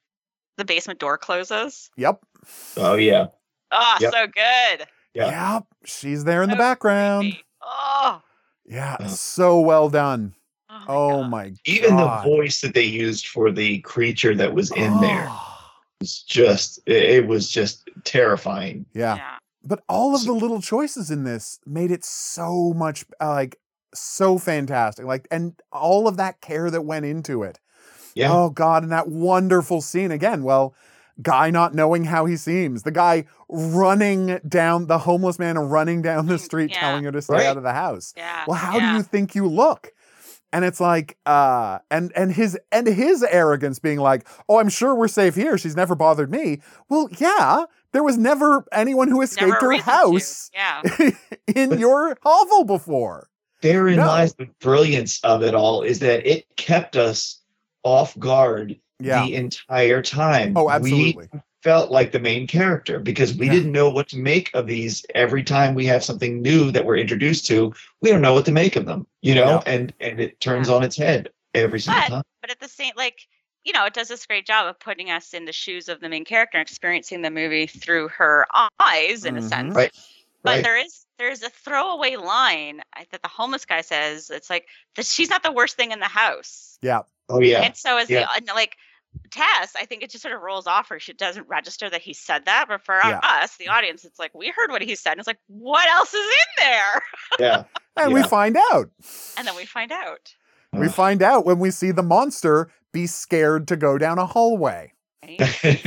the basement door closes? Yep. Oh yeah. Oh, Yep. so good. Yeah. Yep. She's there in the So background. creepy. Oh. Yeah. Oh. So well done. Oh my, Oh God. my Even God. the voice that they used for the creature that was in there Oh. was just, it it was just terrifying. Yeah. Yeah. But all of the little choices in this made it so much uh, like so fantastic. Like, and all of that care that went into it. Yeah. Oh God, and that wonderful scene again. Well, guy not knowing how he seems, the guy running down, the homeless man running down the street Yeah. telling her to stay Right. out of the house. Yeah. Well, how yeah. do you think you look? And it's like, uh, and and his and his arrogance being like, oh, I'm sure we're safe here. She's never bothered me. Well, yeah, there was never anyone who Never escaped a her reason to. house Yeah. in your hovel before. Therein No. lies the brilliance of it all, is that it kept us off guard Yeah. the entire time. Oh, absolutely. We felt like the main character because we Yeah. didn't know what to make of these. Every time we have something new that we're introduced to, we don't know what to make of them, you know, Yeah. and and it turns Yeah. on its head every single But time. but at the same, like, you know, it does this great job of putting us in the shoes of the main character and experiencing the movie through her eyes, in Mhm. a sense. Right. But Right. there is there's a throwaway line I- that the homeless guy says. It's like that she's not the worst thing in the house. Yeah. Oh yeah. And so as Yeah. the and, like Tess, I think it just sort of rolls off her. She doesn't register that he said that. But for Yeah. us, the audience, it's like we heard what he said. And it's like, what else is in there? Yeah. And we Yeah. find out. And then we find out. We Ugh. find out when we see the monster be scared to go down a hallway. Right?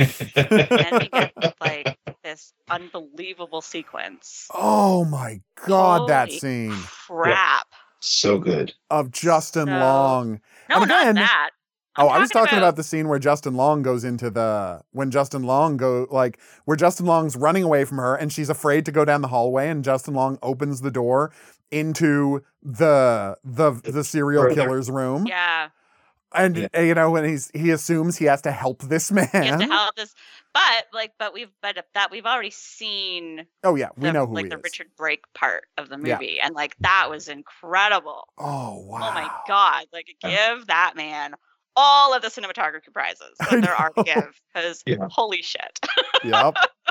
And then we get like this unbelievable sequence. Oh my God, that Holy scene Crap. So good. of Justin So- Long. No, And not again- that. Oh, I'm I was talking about the scene where Justin Long goes into the when Justin Long go like where Justin Long's running away from her and she's afraid to go down the hallway and Justin Long opens the door into the the the serial Further. killer's room. Yeah. And Yeah. uh, you know, when he's he assumes he has to help this man. He has to help this. But like, but we've but that we've already seen Oh yeah, we the, know who like he the is. Richard Brake part of the Yeah. movie. And like that was incredible. Oh wow. Oh my God. Like give that man all of the cinematography prizes I that there are know. to give. Because Yeah. holy shit. Yep.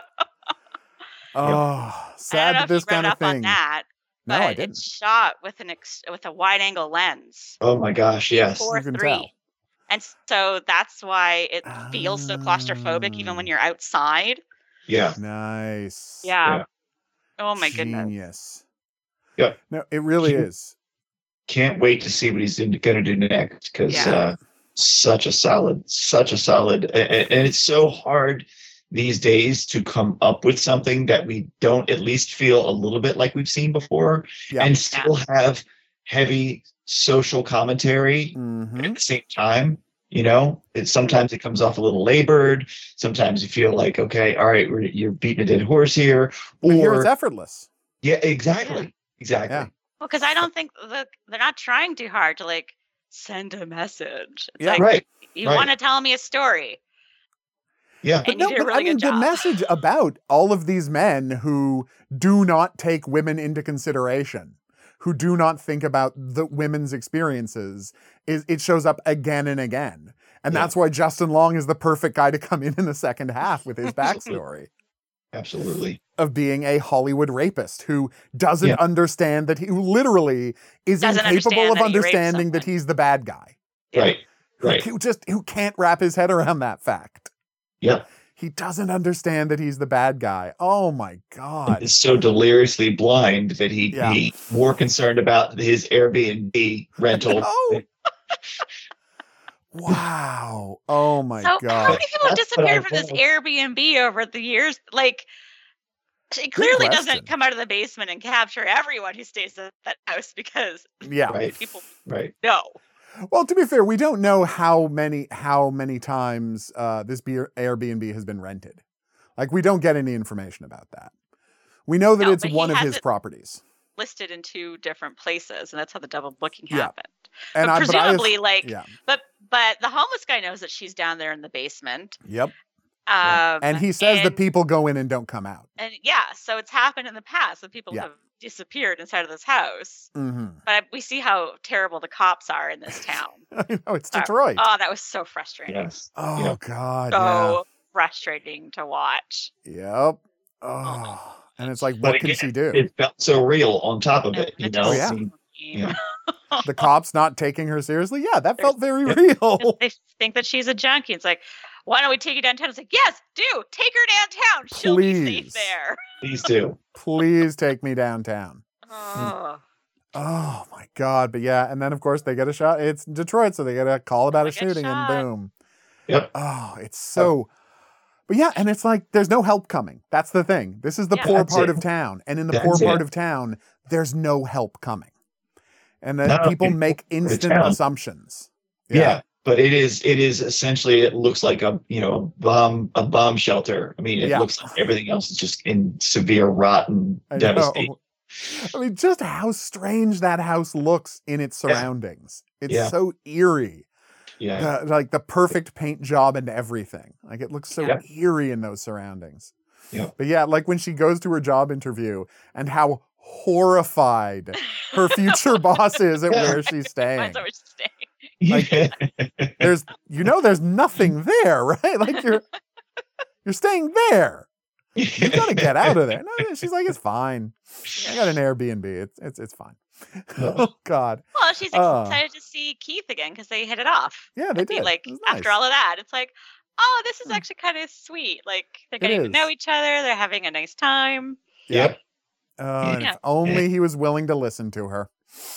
Oh, I don't sad know that if you this read kind of up on thing. that. No, But I didn't. it's shot with an ex- with a wide angle lens. Oh my gosh, yes. Four You can three. tell. And so that's why it feels so claustrophobic even when Ah. you're outside. Yeah. Nice. Yeah. Yeah. Oh my goodness. Genius. Yeah. No, it really He- is. Can't wait to see what he's going to do next because Yeah. uh, such a solid, such a solid, and, and it's so hard these days to come up with something that we don't at least feel a little bit like we've seen before, Yeah. and still have heavy social commentary Mm-hmm. at the same time. You know, it sometimes it comes off a little labored. Sometimes you feel like, okay, all right, we're, you're beating a dead horse here, But here it's or effortless. yeah, exactly, exactly. Yeah. Well, because I don't think the, they're not trying too hard to like send a message. It's Yeah. like, Right. you right. want to tell me a story. Yeah. But And you no, did a but really I mean, good the job. message about all of these men who do not take women into consideration, who do not think about the women's experiences, is it shows up again and again. And Yeah. that's why Justin Long is the perfect guy to come in in the second half with his backstory Absolutely. of being a Hollywood rapist who doesn't Yeah. understand that he who literally is Doesn't incapable understand of that he raped understanding that someone. he's the bad guy. Yeah. Right. Right. Who just who can't wrap his head around that fact. Yep. He doesn't understand that he's the bad guy. Oh my God. Is so deliriously blind that he Yeah. he more concerned about his Airbnb rental. Oh. Wow. Oh my So how God. many people have That's what disappeared I from this thought. Airbnb over the years? Like, it clearly question. doesn't come out of the basement and capture everyone who stays at that house because Yeah. Right. people Right. know. Well, to be fair, we don't know how many how many times uh, this beer Airbnb has been rented. Like, we don't get any information about that. We know that No, it's but he one of has his it- properties. Listed in two different places, and that's how the double booking Yeah. happened. And but I, but I have- presumably, like, yeah. but but the homeless guy knows that she's down there in the basement. Yep. Um, And he says that and- people go in and don't come out. And yeah, so it's happened in the past that people Yeah. have disappeared inside of this house. hmm But we see how terrible the cops are in this town. I know, it's Sorry. Detroit. Oh, that was so frustrating. Yes. oh, yeah. God. So frustrating to watch. Yeah. Yep. Oh. And it's like, But what can again, she do? It felt so real on top of And it, you it know. Oh, yeah. just- Yeah. The cops not taking her seriously? Yeah, that felt very Yep. real. They think that she's a junkie. It's like, why don't we take you downtown? It's like, yes, do. Take her downtown. She'll be Please. safe there. These two. Please take me downtown. Oh, Oh my God. But yeah, and then of course they get a shot. It's Detroit, so they get a call about They a get shooting shot. and boom. Yep. Oh, it's so but yeah, and it's like there's no help coming. That's the thing. This is the Yeah. poor That's part it. of town. And in the That's poor part it. of town, there's no help coming. And then No, people in make the instant town. assumptions. Yeah. But it is it is essentially it looks like a you know bomb a bomb shelter. I mean it Yeah. looks like everything else is just in severe rot and I know. devastation. I mean, just how strange that house looks in its Yeah. surroundings. It's Yeah. so eerie. Yeah. The- like the perfect paint job and everything. Like it looks so Yeah. eerie in those surroundings. Yeah. But yeah, like when she goes to her job interview and how horrified her future boss is at Yeah. where she's staying. that's what we're staying. Like- There's, you know, there's nothing there, right? Like you're, you're staying there. You gotta get out of there. No, she's like, it's fine. I got an Airbnb. It's, it's, it's fine. Oh God. Well, she's Uh. excited to see Keith again because they hit it off. Yeah, they It'd be did. like It was after nice. all of that, it's like, oh, this is Hmm. actually kind of sweet. Like they're It getting to is. know each other. They're having a nice time. Yep. Uh, and Yeah. if only he was willing to listen to her.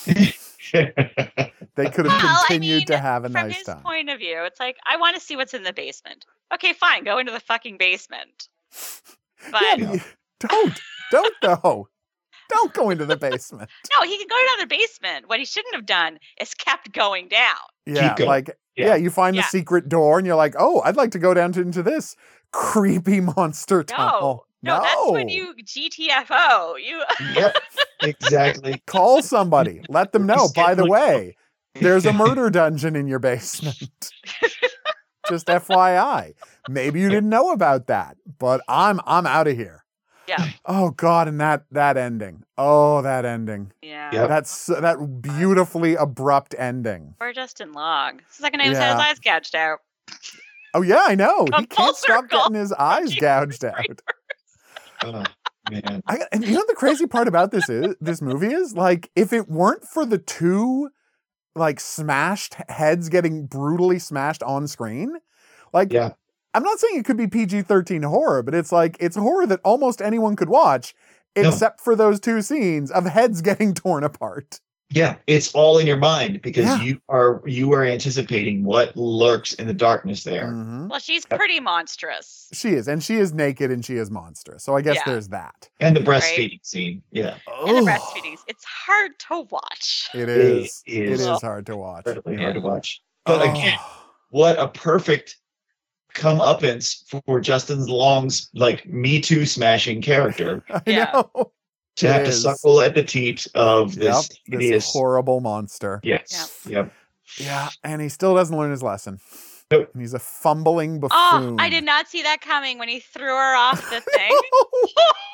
They could have Well, I continued to mean, have a From nice his time. point of view, it's like I want to see what's in the basement. Okay, fine, go into the fucking basement. But Yeah, but you- don't, don't though. Don't go into the basement. no, he can go down the basement. What he shouldn't have done is kept going down. Yeah, going. like yeah. Yeah. you find Yeah. the secret door and you're like, oh, I'd like to go down to, into this creepy monster No, tunnel. no, that's when you G T F O. You Yep. Exactly. call somebody. Let them know. By the Rescheduling. way, there's a murder dungeon in your basement. Just F Y I. Maybe you didn't know about that, but I'm I'm out of here. Yeah. Oh God, and that that ending. Oh, that ending. Yeah. Yep. That's that beautifully abrupt ending. Or Justin Long. It's the second time he's had his Yeah. eyes gouged out. Oh yeah, I know. Come He full can't stop circle. getting his eyes Jesus gouged Christ. out. Oh man. I, and you know what the crazy part about this is this movie is like if it weren't for the two like smashed heads getting brutally smashed on screen, like Yeah. I'm not saying it could be P G thirteen horror, but it's like it's horror that almost anyone could watch, No. except for those two scenes of heads getting torn apart. Yeah, it's all in your mind because Yeah. you are you are anticipating what lurks in the darkness there. Mhm. Well, she's pretty monstrous. She is, and she is naked, and she is monstrous. So I guess Yeah. there's that. And the breastfeeding scene. Yeah. And the Ugh. breastfeeding. It's hard to watch. It is. It It is. is hard to watch. Incredibly hard to Yeah. watch. But again, Oh. what a perfect comeuppance for Justin Long's like Me Too smashing character I Yeah. know. to It have to is. suckle at the teats of Yep, this this hideous. horrible monster. Yes. Yep. Yeah, and he still doesn't learn his lesson. Nope. And he's a fumbling Oh, buffoon. I did not see that coming when he threw her off the thing.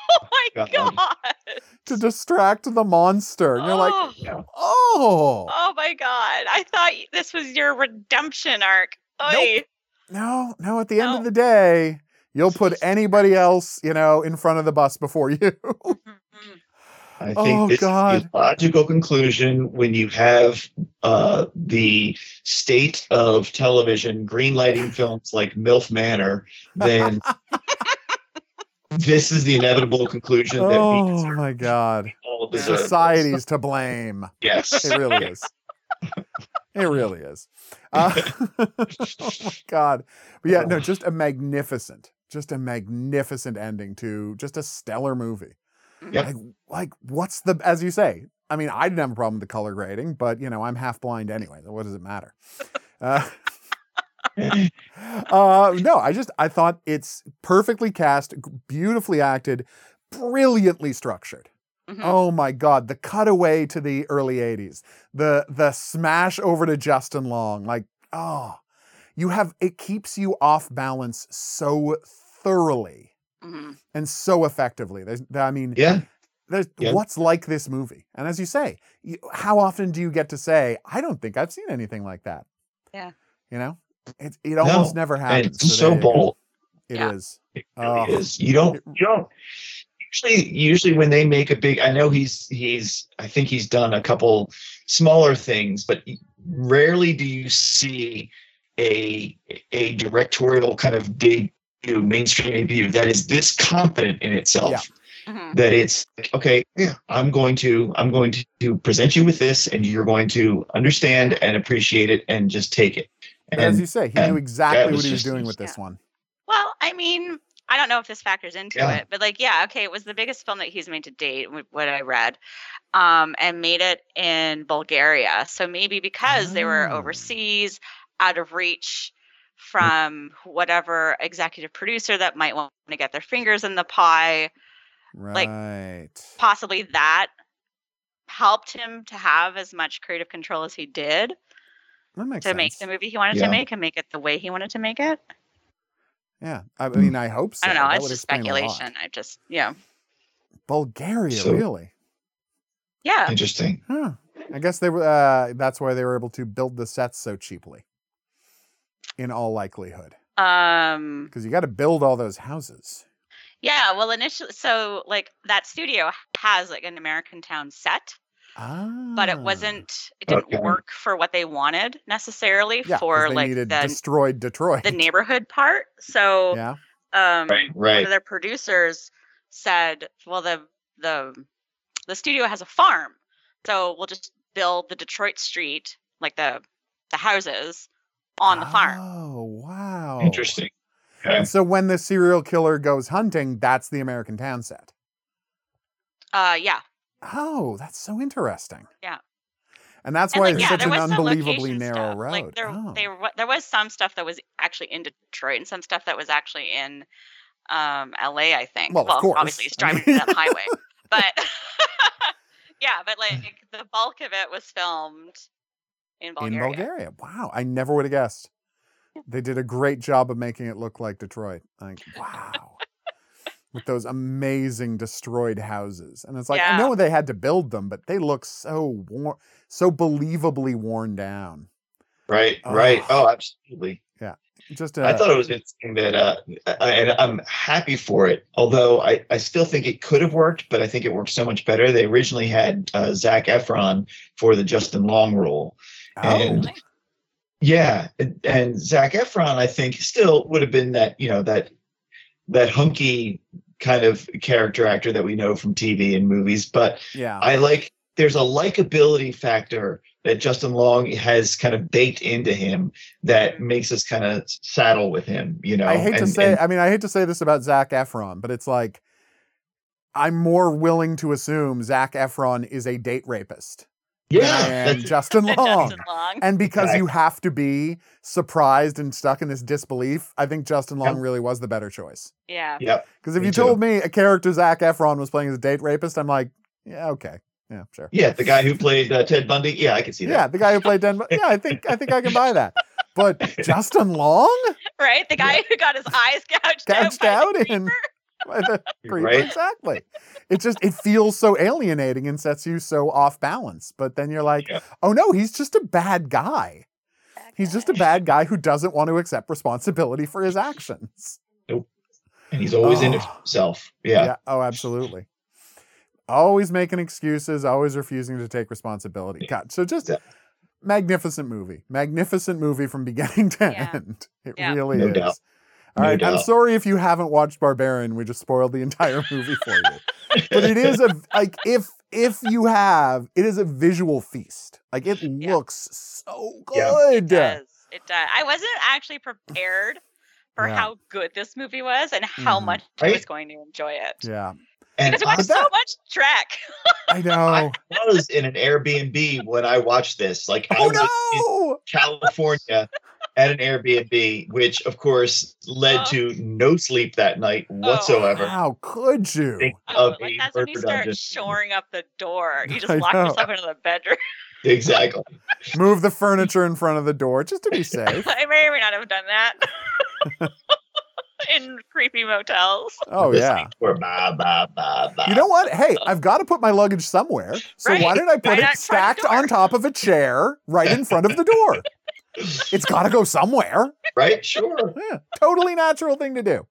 Oh my God. god. to distract the monster. And you're like, Oh. Yeah. oh. Oh my god. I thought this was your redemption arc. Oy. No, no, at the end No. of the day, you'll put anybody else, you know, in front of the bus before you. Mhm. I think Oh, this God. is the logical conclusion when you have uh, the state of television greenlighting films like MILF Manor, then this is the inevitable conclusion that we Oh deserve. my God. all deserve. Society's to blame. Yes. It really is. It really is. Uh, oh my God. But yeah, no, just a magnificent, just a magnificent ending to just a stellar movie. Yep. Like, like what's the, as you say, I mean, I didn't have a problem with the color grading, but you know, I'm half blind anyway. So what does it matter? Uh, uh, no, I just, I thought it's perfectly cast, beautifully acted, brilliantly structured. Mhm. Oh my God, the cutaway to the early eighties, the the smash over to Justin Long, like, oh, you have, it keeps you off balance so thoroughly Mhm. and so effectively. There's, I mean, Yeah. there's, Yeah. what's like this movie? And as you say, you, how often do you get to say, I don't think I've seen anything like that? Yeah. You know, it, it almost No, never And happens. it's there so you go. bold. It Yeah. is. It really Oh. is. You don't. You don't. Usually, usually when they make a big, I know he's he's. I think he's done a couple smaller things, but rarely do you see a a directorial kind of big mainstream debut that is this confident in itself. Yeah. Mhm. That it's like, okay, yeah, I'm going to I'm going to, to present you with this, and you're going to understand and appreciate it, and just take it. But as And you say, he and knew exactly that was what he was just- doing with this yeah. one. Well, I mean, I don't know if this factors into Yeah. it, but like, yeah, okay, it was the biggest film that he's made to date, wh- what I read, um, and made it in Bulgaria. So maybe because they were Oh. overseas, out of reach from whatever executive producer that might want to get their fingers in the pie, Like, Right. possibly that helped him to have as much creative control as he did That makes to sense. make the movie he wanted Yeah. to make and make it the way he wanted to make it. Yeah. I mean, I hope so. I don't know. That It's would just explain a lot. speculation. I just, yeah. Bulgaria, So- really? Yeah. Interesting. Huh. I guess they were. Uh, that's why they were able to build the sets so cheaply. In all likelihood, Um, because you got to build all those houses. yeah. Well, initially, so like that studio has like an American Town set, Ah. but it wasn't, it didn't Okay. work for what they wanted necessarily Yeah, 'cause for they like needed the, destroyed Detroit. the neighborhood part. So, Yeah. um, Right. one Right. of their producers said, well, the, the, the studio has a farm, so we'll just build the Detroit street, like the, the houses on the farm. Oh wow. Interesting. Okay. And so when the serial killer goes hunting, that's the American Town set. Uh, yeah. Oh, that's so interesting. Yeah. And that's And why like, it's yeah, such there an was some unbelievably location narrow stuff. road. Like there, oh. there, wa- there was some stuff that was actually in Detroit and some stuff that was actually in um, L A. I think. Well, of course. obviously, it's I driving mean- down the highway, but yeah, but like the bulk of it was filmed in Bulgaria. In Bulgaria. Wow. I never would have guessed. They did a great job of making it look like Detroit. Like, wow. With those amazing destroyed houses. And it's like, I Yeah. know they had to build them, but they look so worn, so believably worn down. Right. Right. Oh. Oh, absolutely. Just I a, thought it was interesting that, uh, I, and I'm happy for it. Although I, I still think it could have worked, but I think it worked so much better. They originally had uh, Zac Efron for the Justin Long role. oh, and- Yeah, and, and Zac Efron, I think, still would have been that, you know, that that hunky kind of character actor that we know from T V and movies. But yeah. I like, there's a likability factor that Justin Long has kind of baked into him that makes us kind of saddle with him, you know. I hate to And- say, and- I mean, I hate to say this about Zac Efron, but it's like, I'm more willing to assume Zac Efron is a date rapist yeah, than I am that's- Justin Than Long. Justin Long. And because you Correct. have to be surprised and stuck in this disbelief, I think Justin Long Yep. really was the better choice. Yeah. yeah, Because if Me you too. told me a character Zac Efron was playing as a date rapist, I'm like, yeah, okay. Yeah, sure. yeah. The guy who played uh, Ted Bundy, yeah, I can see Yeah, that. the guy who played Den. Yeah, I think I think I can buy that. But Justin Long Right. The guy who got his eyes gouged, gouged out, out by the in creeper. by the creeper. Right. Exactly. It just it feels so alienating and sets you so off balance. But then you're like, Yeah. oh no, he's just a bad guy. He's just a bad guy who doesn't want to accept responsibility for his actions. Nope. And he's always in it for Oh. himself. Yeah. Yeah. Oh, absolutely. Always making excuses, always refusing to take responsibility. God, so just Yeah. magnificent movie. Magnificent movie from beginning to Yeah. end. It Yeah. really No is. doubt. All No right. I'm doubt. sorry if you haven't watched Barbarian. We just spoiled the entire movie for you. But it is a like if if you have, it is a visual feast. Like it Yeah. looks so Yeah. good. It does. It does. I wasn't actually prepared for Yeah. how good this movie was and how Mhm. much I was Right. going to enjoy it. Yeah. And Because we watched But that- so much Trek. I know. I was in an Airbnb when I watched this. Like I Oh was in no. California at an Airbnb, which of course led Oh. to no sleep that night whatsoever. How could you? Think Oh, of like a that's when you murder start dungeon. shoring up the door. You I just lock know. yourself into the bedroom. Exactly. Move the furniture in front of the door just to be safe. I may or may not have done that in creepy motels. Oh Listening yeah. to her, bah, bah, bah, bah. You know what? Hey, I've got to put my luggage somewhere. So Right. why did I put Right it out in front of the stacked door. on top of a chair right in front of the door? It's got to go somewhere. Right? Sure. Yeah, totally natural thing to do.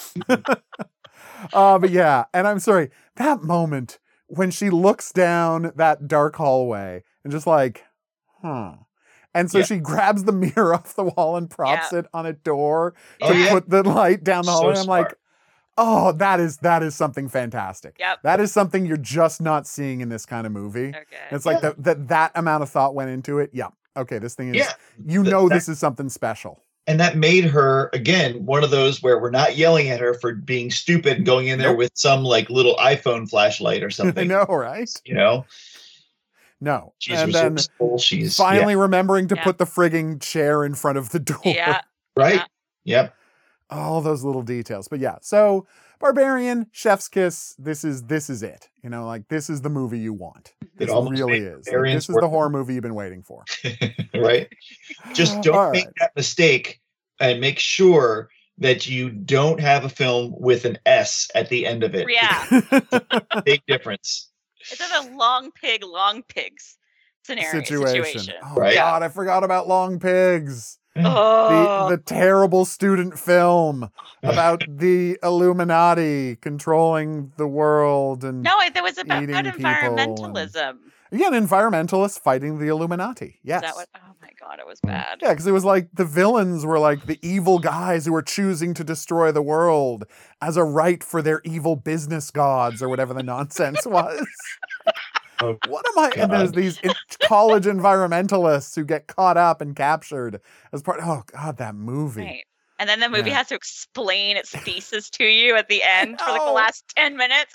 uh, but yeah, and I'm sorry, that moment when she looks down that dark hallway and just like, huh. And so Yeah. she grabs the mirror off the wall and props it on a door Oh, to yeah. put the light down the So hallway. I'm like, smart. oh, that is that is something fantastic. Yep. That is something you're just not seeing in this kind of movie. Okay. It's like Yeah. that that that amount of thought went into it. Yeah. Okay, this thing is Yeah. you Th- know that- this is something special. And that made her, again, one of those where we're not yelling at her for being stupid and going in there Nope. with some like little iPhone flashlight or I something. know, right? You know, No. she's and then resourceful. She's finally remembering to Yeah. put the frigging chair in front of the door. Yeah. yeah, right. Yeah. Yep. All those little details. But yeah, so Barbarian, Chef's Kiss, this is this is it. You know, like this is the movie you want. It This almost really made is. Like, Barbarian's this is the worth it. horror movie you've been waiting for. Right. Just don't All make right. that mistake and make sure that you don't have a film with an S at the end of it. Yeah. Big difference. It's a long pig, long pigs scenario situation. situation. Oh Right. God, I forgot about Long Pigs. Oh, The the terrible student film about the Illuminati controlling the world and no, it, that was about eating people environmentalism. again, environmentalists fighting the Illuminati. Yes. Is that what? Oh my god, it was bad. Yeah, because it was like the villains were like the evil guys who were choosing to destroy the world as a right for their evil business gods or whatever the nonsense was. Oh, What am I? And there's God. these in- college environmentalists who get caught up and captured as part. Oh God, that movie. Right. And then the movie Yeah. has to explain its thesis to you at the end for like the know. last ten minutes.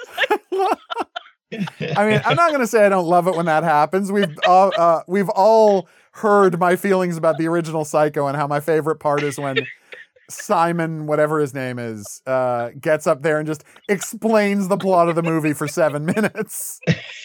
I mean, I'm not going to say I don't love it when that happens. We've uh, uh, we've all heard my feelings about the original Psycho and how my favorite part is when Simon, whatever his name is, uh, gets up there and just explains the plot of the movie for seven minutes.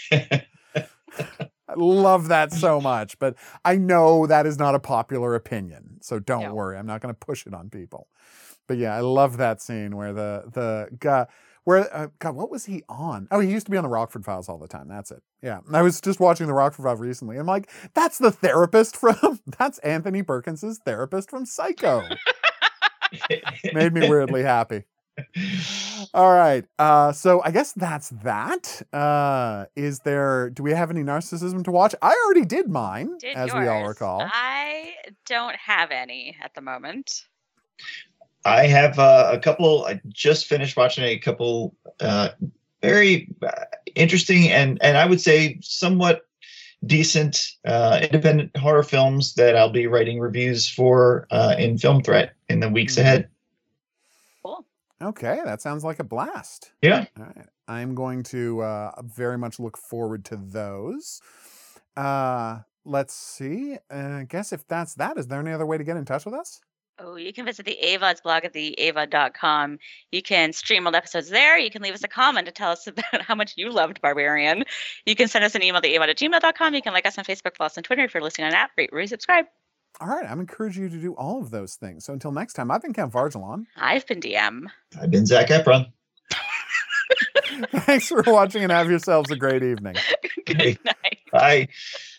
I love that so much, but I know that is not a popular opinion, so don't No. worry. I'm not going to push it on people. But yeah, I love that scene where the the guy, where uh, God, what was he on? Oh, he used to be on the Rockford Files all the time. That's it. Yeah, I was just watching the Rockford Files recently. I'm like, that's the therapist from that's Anthony Perkins's therapist from Psycho. Made me weirdly happy. All right. Uh, so I guess that's that. Uh, is there, do we have any narcissism to watch? I already did mine, Did as yours. we all recall. I don't have any at the moment. I have uh, a couple. I just finished watching a couple uh, very uh, interesting and and I would say somewhat decent uh, independent horror films that I'll be writing reviews for uh, in Film Threat in the weeks Mhm. ahead. Cool. Okay, that sounds like a blast. Yeah. All right. I'm going to uh, very much look forward to those. Uh, let's see. Uh, I guess if that's that, is there any other way to get in touch with us? Oh, you can visit the A V O D's blog at the A V O D dot com. You can stream old episodes there. You can leave us a comment to tell us about how much you loved Barbarian. You can send us an email to A V O D at gmail dot com. You can like us on Facebook, follow us on Twitter. If you're listening on an app, rate, review, subscribe. All right, I'm encouraging you to do all of those things. So until next time, I've been Cam Varjalon. I've been D M. I've been Zach Efron. Thanks for watching and have yourselves a great evening. Good night. Bye.